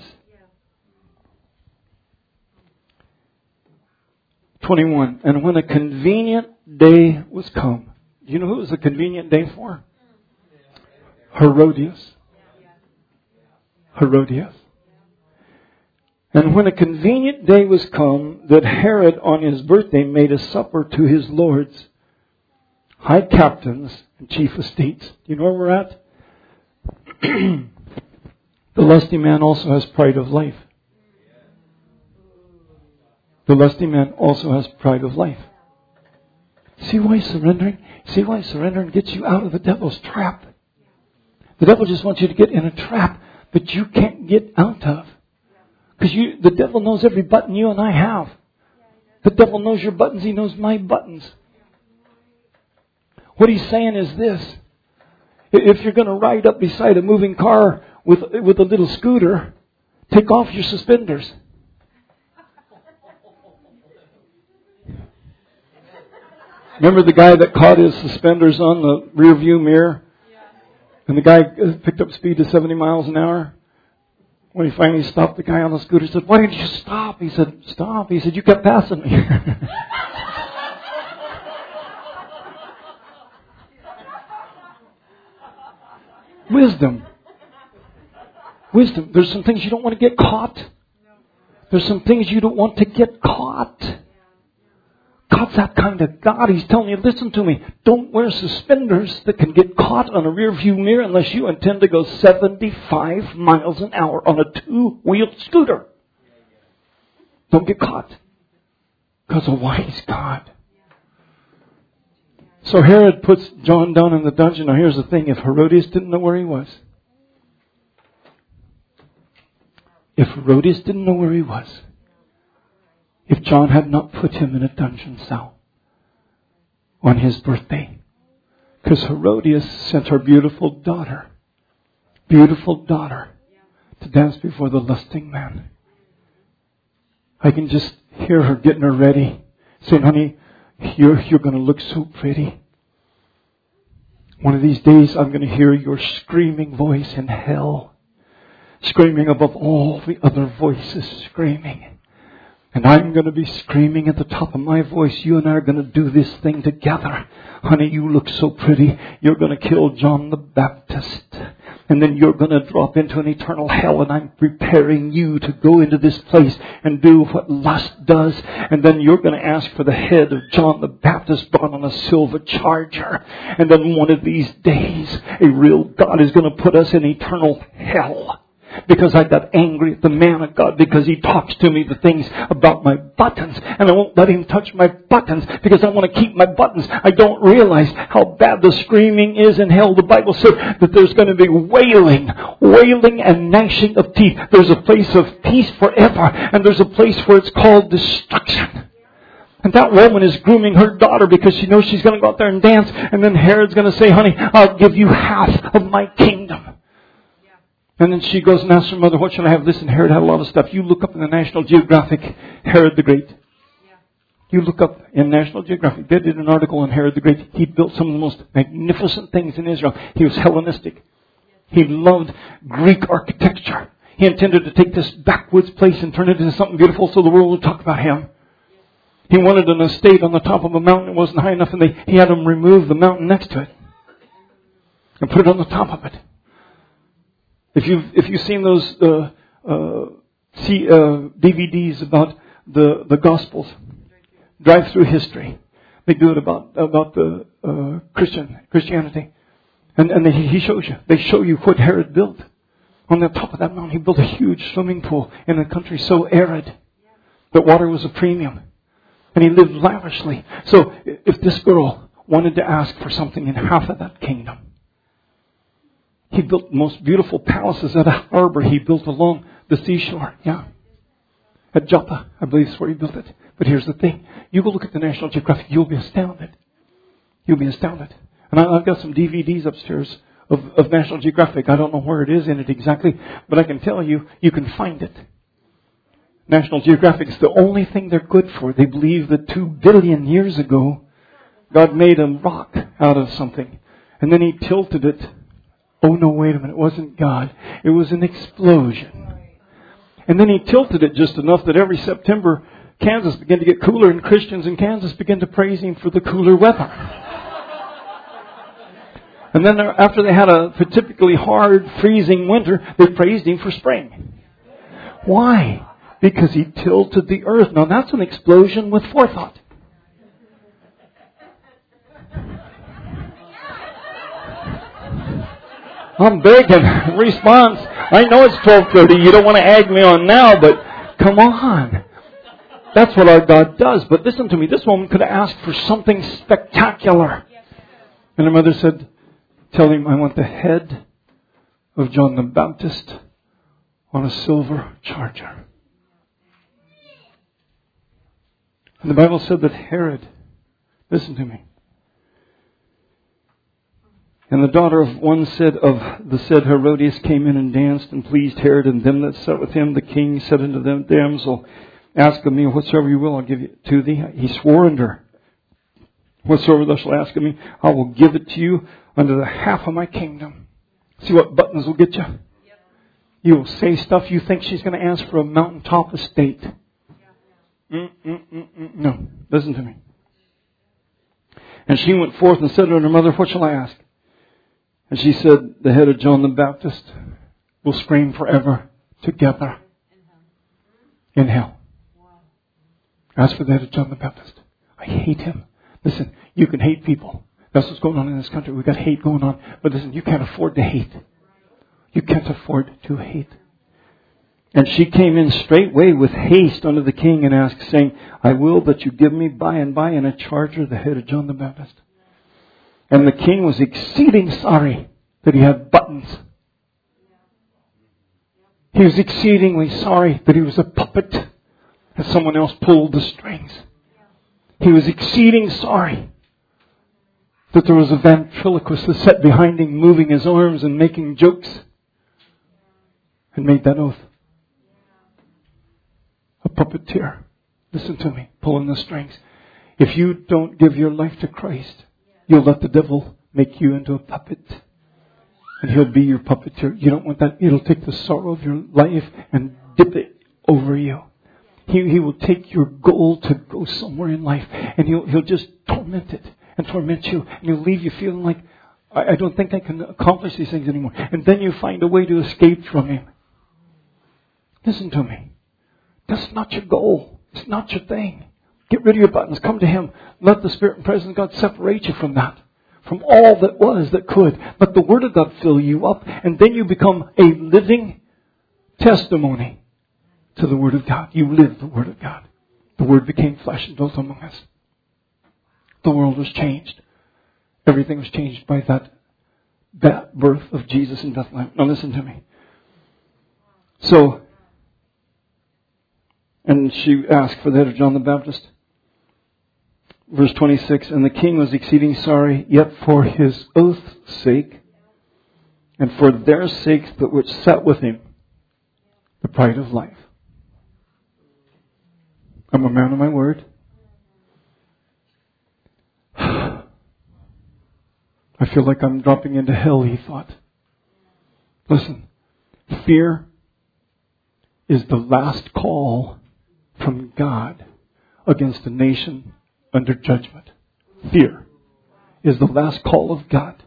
21. And when a convenient day was come. Do you know who it was a convenient day for? Herodias. Herodias. And when a convenient day was come, that Herod on his birthday made a supper to his lords, high captains, and chief estates. Do you know where we're at? The lusty man also has pride of life. The lusty man also has pride of life. See why surrendering? See why surrendering gets you out of the devil's trap? The devil just wants you to get in a trap that you can't get out of. Because the devil knows every button you and I have. The devil knows your buttons. He knows my buttons. What he's saying is this. If you're going to ride up beside a moving car with a little scooter, take off your suspenders. Remember the guy that caught his suspenders on the rear view mirror? And the guy picked up speed to 70 miles an hour? When he finally stopped, the guy on the scooter said, "Why did you stop?" He said, "Stop." He said, "You kept passing me." Wisdom. Wisdom. There's some things you don't want to get caught. There's some things you don't want to get caught. God's that kind of God. He's telling you, listen to me, don't wear suspenders that can get caught on a rear view mirror unless you intend to go 75 miles an hour on a 2-wheeled scooter. Don't get caught. God's a wise God. So Herod puts John down in the dungeon. Now here's the thing. If Herodias didn't know where he was, if John had not put him in a dungeon cell on his birthday, because Herodias sent her beautiful daughter to dance before the lusting man. I can just hear her getting her ready, saying, "Honey, you're going to look so pretty. One of these days I'm going to hear your screaming voice in hell, screaming above all the other voices screaming. And I'm going to be screaming at the top of my voice. You and I are going to do this thing together. Honey, you look so pretty. You're going to kill John the Baptist. And then you're going to drop into an eternal hell. And I'm preparing you to go into this place and do what lust does. And then you're going to ask for the head of John the Baptist brought on a silver charger. And then one of these days, a real God is going to put us in eternal hell. Because I got angry at the man of God because he talks to me the things about my buttons. And I won't let him touch my buttons because I want to keep my buttons. I don't realize how bad the screaming is in hell. The Bible said that there's going to be wailing and gnashing of teeth. There's a place of peace forever. And there's a place where it's called destruction. And that woman is grooming her daughter because she knows she's going to go out there and dance. And then Herod's going to say, "Honey, I'll give you half of my kingdom." And then she goes and asks her mother, "What should I have?" Listen, Herod had a lot of stuff. You look up in the National Geographic, Herod the Great. You look up in National Geographic, they did an article on Herod the Great. He built some of the most magnificent things in Israel. He was Hellenistic. He loved Greek architecture. He intended to take this backwoods place and turn it into something beautiful so the world would talk about him. He wanted an estate on the top of a mountain. It wasn't high enough, and he had them remove the mountain next to it and put it on the top of it. If you've seen those DVDs about the Gospels, Drive Through History, they do it about the Christianity, and he shows you. They show you what Herod built on the top of that mountain. He built a huge swimming pool in a country so arid that water was a premium. And he lived lavishly. So if this girl wanted to ask for something in half of that kingdom, he built the most beautiful palaces at a harbor he built along the seashore. Yeah. At Joppa, I believe is where he built it. But here's the thing. You go look at the National Geographic, you'll be astounded. You'll be astounded. And I've got some DVDs upstairs of National Geographic. I don't know where it is in it exactly, but I can tell you, you can find it. National Geographic is the only thing they're good for. They believe that 2 billion years ago, God made a rock out of something. And then He tilted it. Oh no, wait a minute. It wasn't God. It was an explosion. And then He tilted it just enough that every September, Kansas began to get cooler and Christians in Kansas began to praise Him for the cooler weather. And then after they had a typically hard, freezing winter, they praised Him for spring. Why? Because He tilted the earth. Now that's an explosion with forethought. I'm begging. Response. I know it's 12:30. You don't want to egg me on now, but come on. That's what our God does. But listen to me. This woman could have asked for something spectacular. And her mother said, tell him I want the head of John the Baptist on a silver charger. And the Bible said that Herod, listen to me, and the daughter of one of the said Herodias came in and danced and pleased Herod and them that sat with him. The king said unto them, Damsel, ask of me whatsoever you will, I'll give it to thee. He swore unto her, whatsoever thou shalt ask of me, I will give it to you under the half of my kingdom. See what buttons will get you? You will say stuff you think she's going to ask for a mountaintop estate. No, listen to me. And she went forth and said unto her mother, what shall I ask? And she said, the head of John the Baptist will scream forever together in hell. Ask for the head of John the Baptist. I hate him. Listen, you can hate people. That's what's going on in this country. We've got hate going on. But listen, you can't afford to hate. You can't afford to hate. And she came in straightway with haste unto the king and asked, saying, I will that you give me by and by in a charger the head of John the Baptist. And the king was exceeding sorry that he had buttons. He was exceedingly sorry that he was a puppet and someone else pulled the strings. He was exceeding sorry that there was a ventriloquist that sat behind him moving his arms and making jokes and made that oath. A puppeteer. Listen to me. Pulling the strings. If you don't give your life to Christ, you'll let the devil make you into a puppet. And he'll be your puppeteer. You don't want that. It'll take the sorrow of your life and dip it over you. He will take your goal to go somewhere in life. And he'll just torment it and torment you. And he'll leave you feeling like, I don't think I can accomplish these things anymore. And then you find a way to escape from him. Listen to me. That's not your goal. It's not your thing. Get rid of your buttons. Come to Him. Let the Spirit and presence of God separate you from that. From all that was, that could. Let the Word of God fill you up. And then you become a living testimony to the Word of God. You live the Word of God. The Word became flesh and dwelt among us. The world was changed. Everything was changed by that birth of Jesus in Bethlehem. Now listen to me. So, and she asked for the head of John the Baptist. Verse 26, and the king was exceeding sorry, yet for his oath's sake, and for their sakes that which sat with him, the pride of life. I'm a man of my word. I feel like I'm dropping into hell, he thought. Listen, fear is the last call from God against a nation under judgment. Fear is the last call of God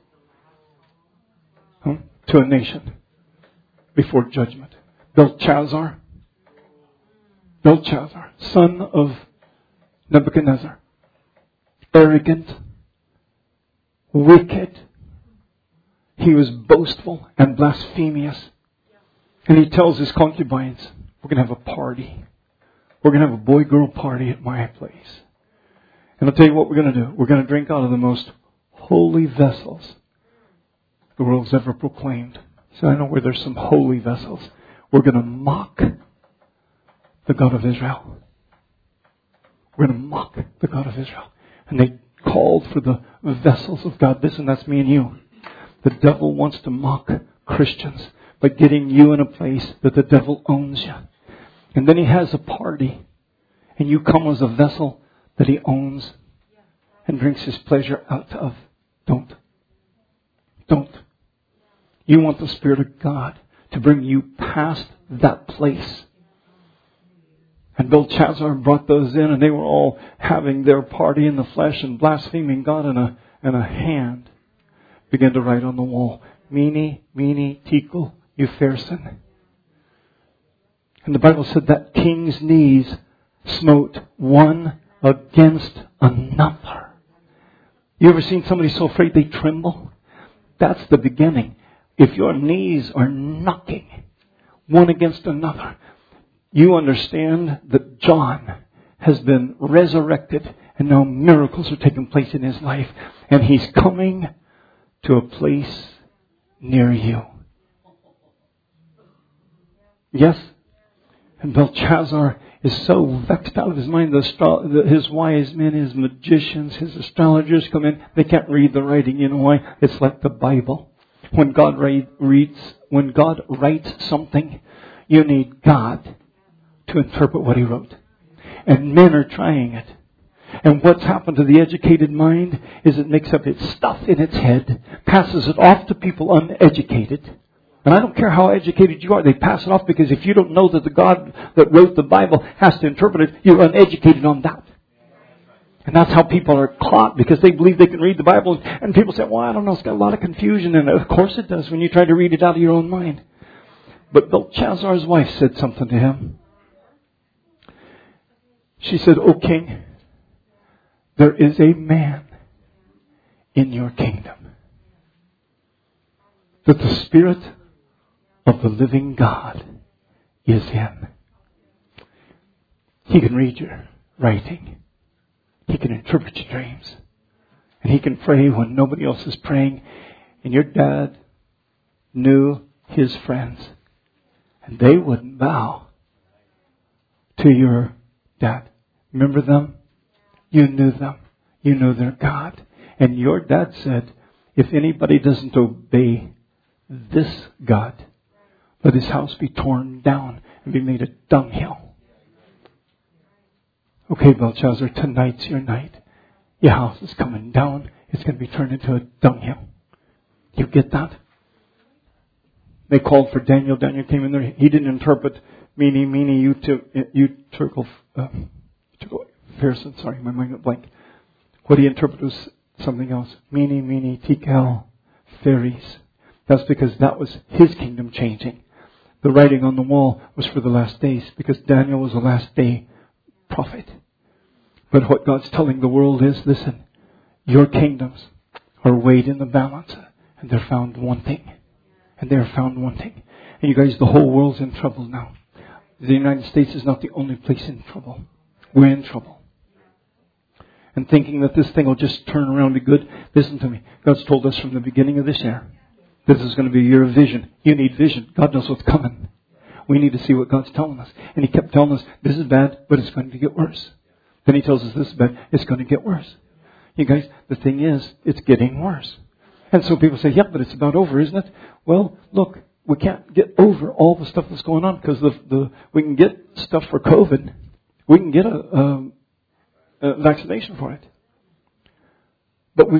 to a nation before judgment. Belshazzar, son of Nebuchadnezzar, arrogant, wicked. He was boastful and blasphemous. And he tells his concubines, we're going to have a party. We're going to have a boy-girl party at my place. And I'll tell you what we're going to do. We're going to drink out of the most holy vessels the world's ever proclaimed. So I know where there's some holy vessels. We're going to mock the God of Israel. We're going to mock the God of Israel. And they called for the vessels of God. Listen, that's me and you. The devil wants to mock Christians by getting you in a place that the devil owns you. And then he has a party. And you come as a vessel that he owns and drinks his pleasure out of. Don't. You want the Spirit of God to bring you past that place. And Belshazzar brought those in, and they were all having their party in the flesh and blaspheming God, and a hand began to write on the wall, Mene, Mene, Tekel, Upharsin. And the Bible said that king's knees smote one against another. You ever seen somebody so afraid they tremble? That's the beginning. If your knees are knocking one against another, you understand that John has been resurrected and now miracles are taking place in his life. And he's coming to a place near you. Yes? And Belshazzar is so vexed out of his mind. His wise men, his magicians, his astrologers come in. They can't read the writing. You know why? It's like the Bible. When God writes something, you need God to interpret what He wrote. And men are trying it. And what's happened to the educated mind is it makes up its stuff in its head, passes it off to people uneducated. And I don't care how educated you are, they pass it off because if you don't know that the God that wrote the Bible has to interpret it, you're uneducated on that. And that's how people are caught because they believe they can read the Bible. And people say, well, I don't know, it's got a lot of confusion in it. Of course it does when you try to read it out of your own mind. But Belshazzar's wife said something to him. She said, O king, there is a man in your kingdom that the Spirit of the living God is in. He can read your writing. He can interpret your dreams. And He can pray when nobody else is praying. And your dad knew his friends. And they wouldn't bow to your dad. Remember them? You knew them. You knew their God. And your dad said, if anybody doesn't obey this God, let his house be torn down and be made a dunghill. Okay, Belshazzar, tonight's your night. Your house is coming down. It's going to be turned into a dunghill. You get that? They called for Daniel. Daniel came in there. He didn't interpret Mene, Tekel, Upharsin. Sorry, my mind went blank. What he interpreted was something else. Mene, Tekel, Upharsin. That's because that was his kingdom changing. The writing on the wall was for the last days because Daniel was a last day prophet. But what God's telling the world is, listen, your kingdoms are weighed in the balance and they're found wanting. And they're found wanting. And you guys, the whole world's in trouble now. The United States is not the only place in trouble. We're in trouble. And thinking that this thing will just turn around and be good, listen to me. God's told us from the beginning of this year, this is going to be a year of vision. You need vision. God knows what's coming. We need to see what God's telling us. And He kept telling us, this is bad, but it's going to get worse. Then He tells us this is bad, it's going to get worse. You guys, the thing is, it's getting worse. And so people say, yeah, but it's about over, isn't it? Well, look, we can't get over all the stuff that's going on because we can get stuff for COVID. We can get a vaccination for it. But we've got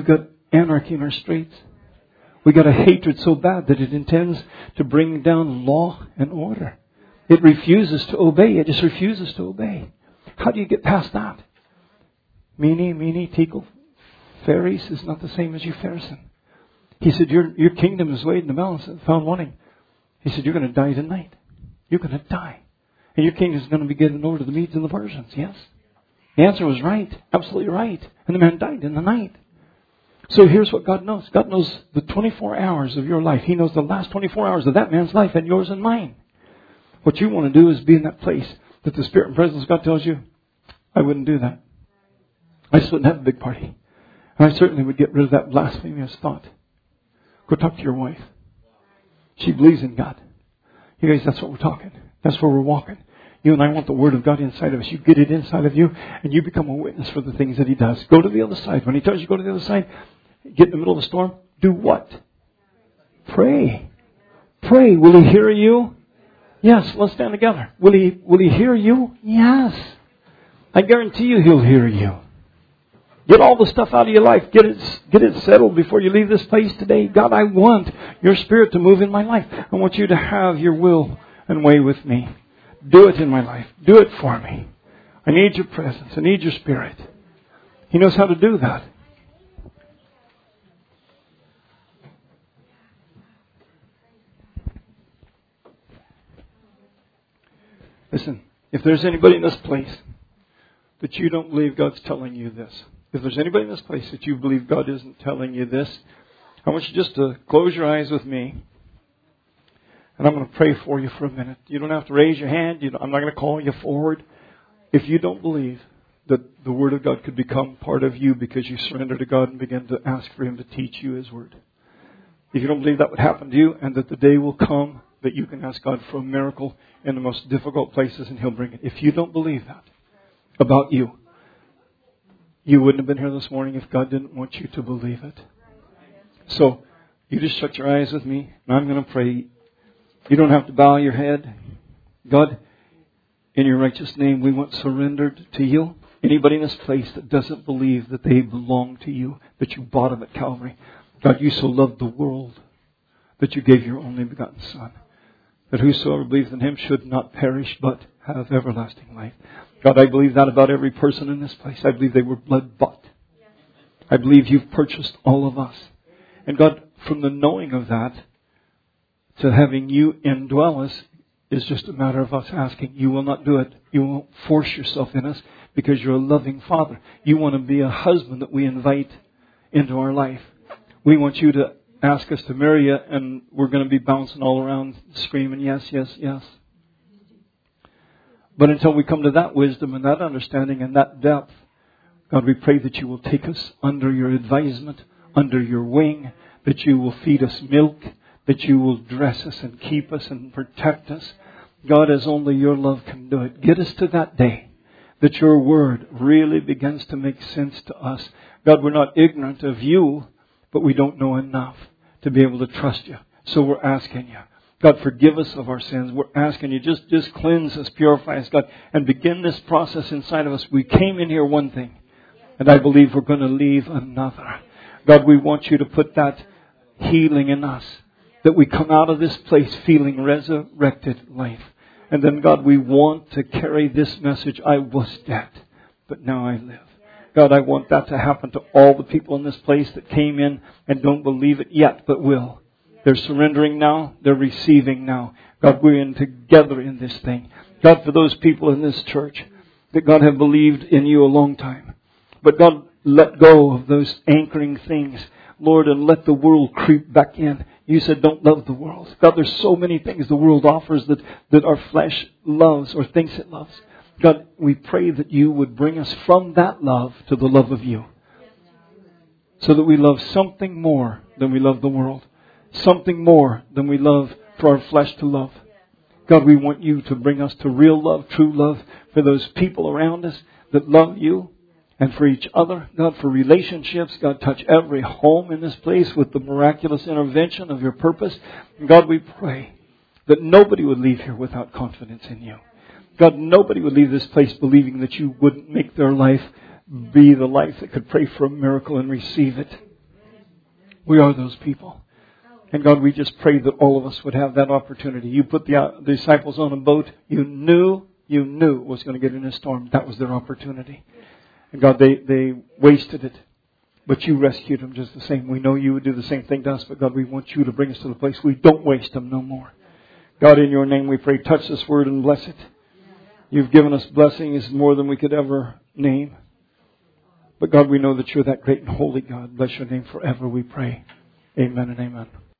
anarchy in our streets. We got a hatred so bad that it intends to bring down law and order. It refuses to obey. It just refuses to obey. How do you get past that? Mene, tekel, Phares is not the same as you, Pharisee. He said, your kingdom is weighed in the balance and found wanting. He said, you're going to die tonight. You're going to die. And your kingdom is going to be given over to the Medes and the Persians. Yes? The answer was right. Absolutely right. And the man died in the night. So here's what God knows. God knows the 24 hours of your life. He knows the last 24 hours of that man's life and yours and mine. What you want to do is be in that place that the Spirit and presence of God tells you, I wouldn't do that. I just wouldn't have a big party. And I certainly would get rid of that blasphemous thought. Go talk to your wife. She believes in God. You guys, that's what we're talking. That's where we're walking. You and I want the Word of God inside of us. You get it inside of you, and you become a witness for the things that He does. Go to the other side. When He tells you to go to the other side, get in the middle of a storm, do what? Pray. Pray. Will He hear you? Yes. Let's stand together. Will He hear you? Yes. I guarantee you He'll hear you. Get all the stuff out of your life. Get it settled before you leave this place today. God, I want your Spirit to move in my life. I want you to have your will and way with me. Do it in my life. Do it for me. I need your presence. I need your Spirit. He knows how to do that. Listen, if there's anybody in this place that you don't believe God's telling you this, if there's anybody in this place that you believe God isn't telling you this, I want you just to close your eyes with me. And I'm going to pray for you for a minute. You don't have to raise your hand. I'm not going to call you forward. If you don't believe that the Word of God could become part of you because you surrender to God and begin to ask for Him to teach you His Word. If you don't believe that would happen to you and that the day will come that you can ask God for a miracle in the most difficult places and He'll bring it. If you don't believe that about you, you wouldn't have been here this morning if God didn't want you to believe it. So, you just shut your eyes with me, and I'm going to pray. You don't have to bow your head. God, in your righteous name, we want surrendered to you. Anybody in this place that doesn't believe that they belong to you, that you bought them at Calvary. God, you so loved the world that you gave your only begotten Son, that whosoever believes in Him should not perish but have everlasting life. God, I believe that about every person in this place. I believe they were blood bought. I believe you've purchased all of us. And God, from the knowing of that to having you indwell us is just a matter of us asking. You will not do it. You won't force yourself in us because you're a loving Father. You want to be a husband that we invite into our life. We want you to ask us to marry you, and we're going to be bouncing all around screaming, yes, yes, yes. But until we come to that wisdom and that understanding and that depth, God, we pray that you will take us under your advisement, under your wing, that you will feed us milk, that you will dress us and keep us and protect us. God, as only your love can do it. Get us to that day that your word really begins to make sense to us. God, we're not ignorant of you, but we don't know enough to be able to trust you. So we're asking you, God, forgive us of our sins. We're asking you, just cleanse us, purify us, God, and begin this process inside of us. We came in here one thing, and I believe we're going to leave another. God, we want you to put that healing in us, that we come out of this place feeling resurrected life. And then, God, we want to carry this message, I was dead, but now I live. God, I want that to happen to all the people in this place that came in and don't believe it yet, but will. They're surrendering now. They're receiving now. God, we're in together in this thing. God, for those people in this church that God have believed in you a long time. But God, let go of those anchoring things, Lord, and let the world creep back in. You said don't love the world. God, there's so many things the world offers that our flesh loves or thinks it loves. God, we pray that you would bring us from that love to the love of you. So that we love something more than we love the world. Something more than we love for our flesh to love. God, we want you to bring us to real love, true love for those people around us that love you and for each other. God, for relationships. God, touch every home in this place with the miraculous intervention of your purpose. And God, we pray that nobody would leave here without confidence in you. God, nobody would leave this place believing that you wouldn't make their life be the life that could pray for a miracle and receive it. We are those people. And God, we just pray that all of us would have that opportunity. You put the disciples on a boat. You knew it was going to get in a storm. That was their opportunity. And God, they wasted it. But you rescued them just the same. We know you would do the same thing to us. But God, we want you to bring us to the place we don't waste them no more. God, in your name we pray, touch this word and bless it. You've given us blessings more than we could ever name. But God, we know that you're that great and holy God. Bless your name forever, we pray. Amen and amen.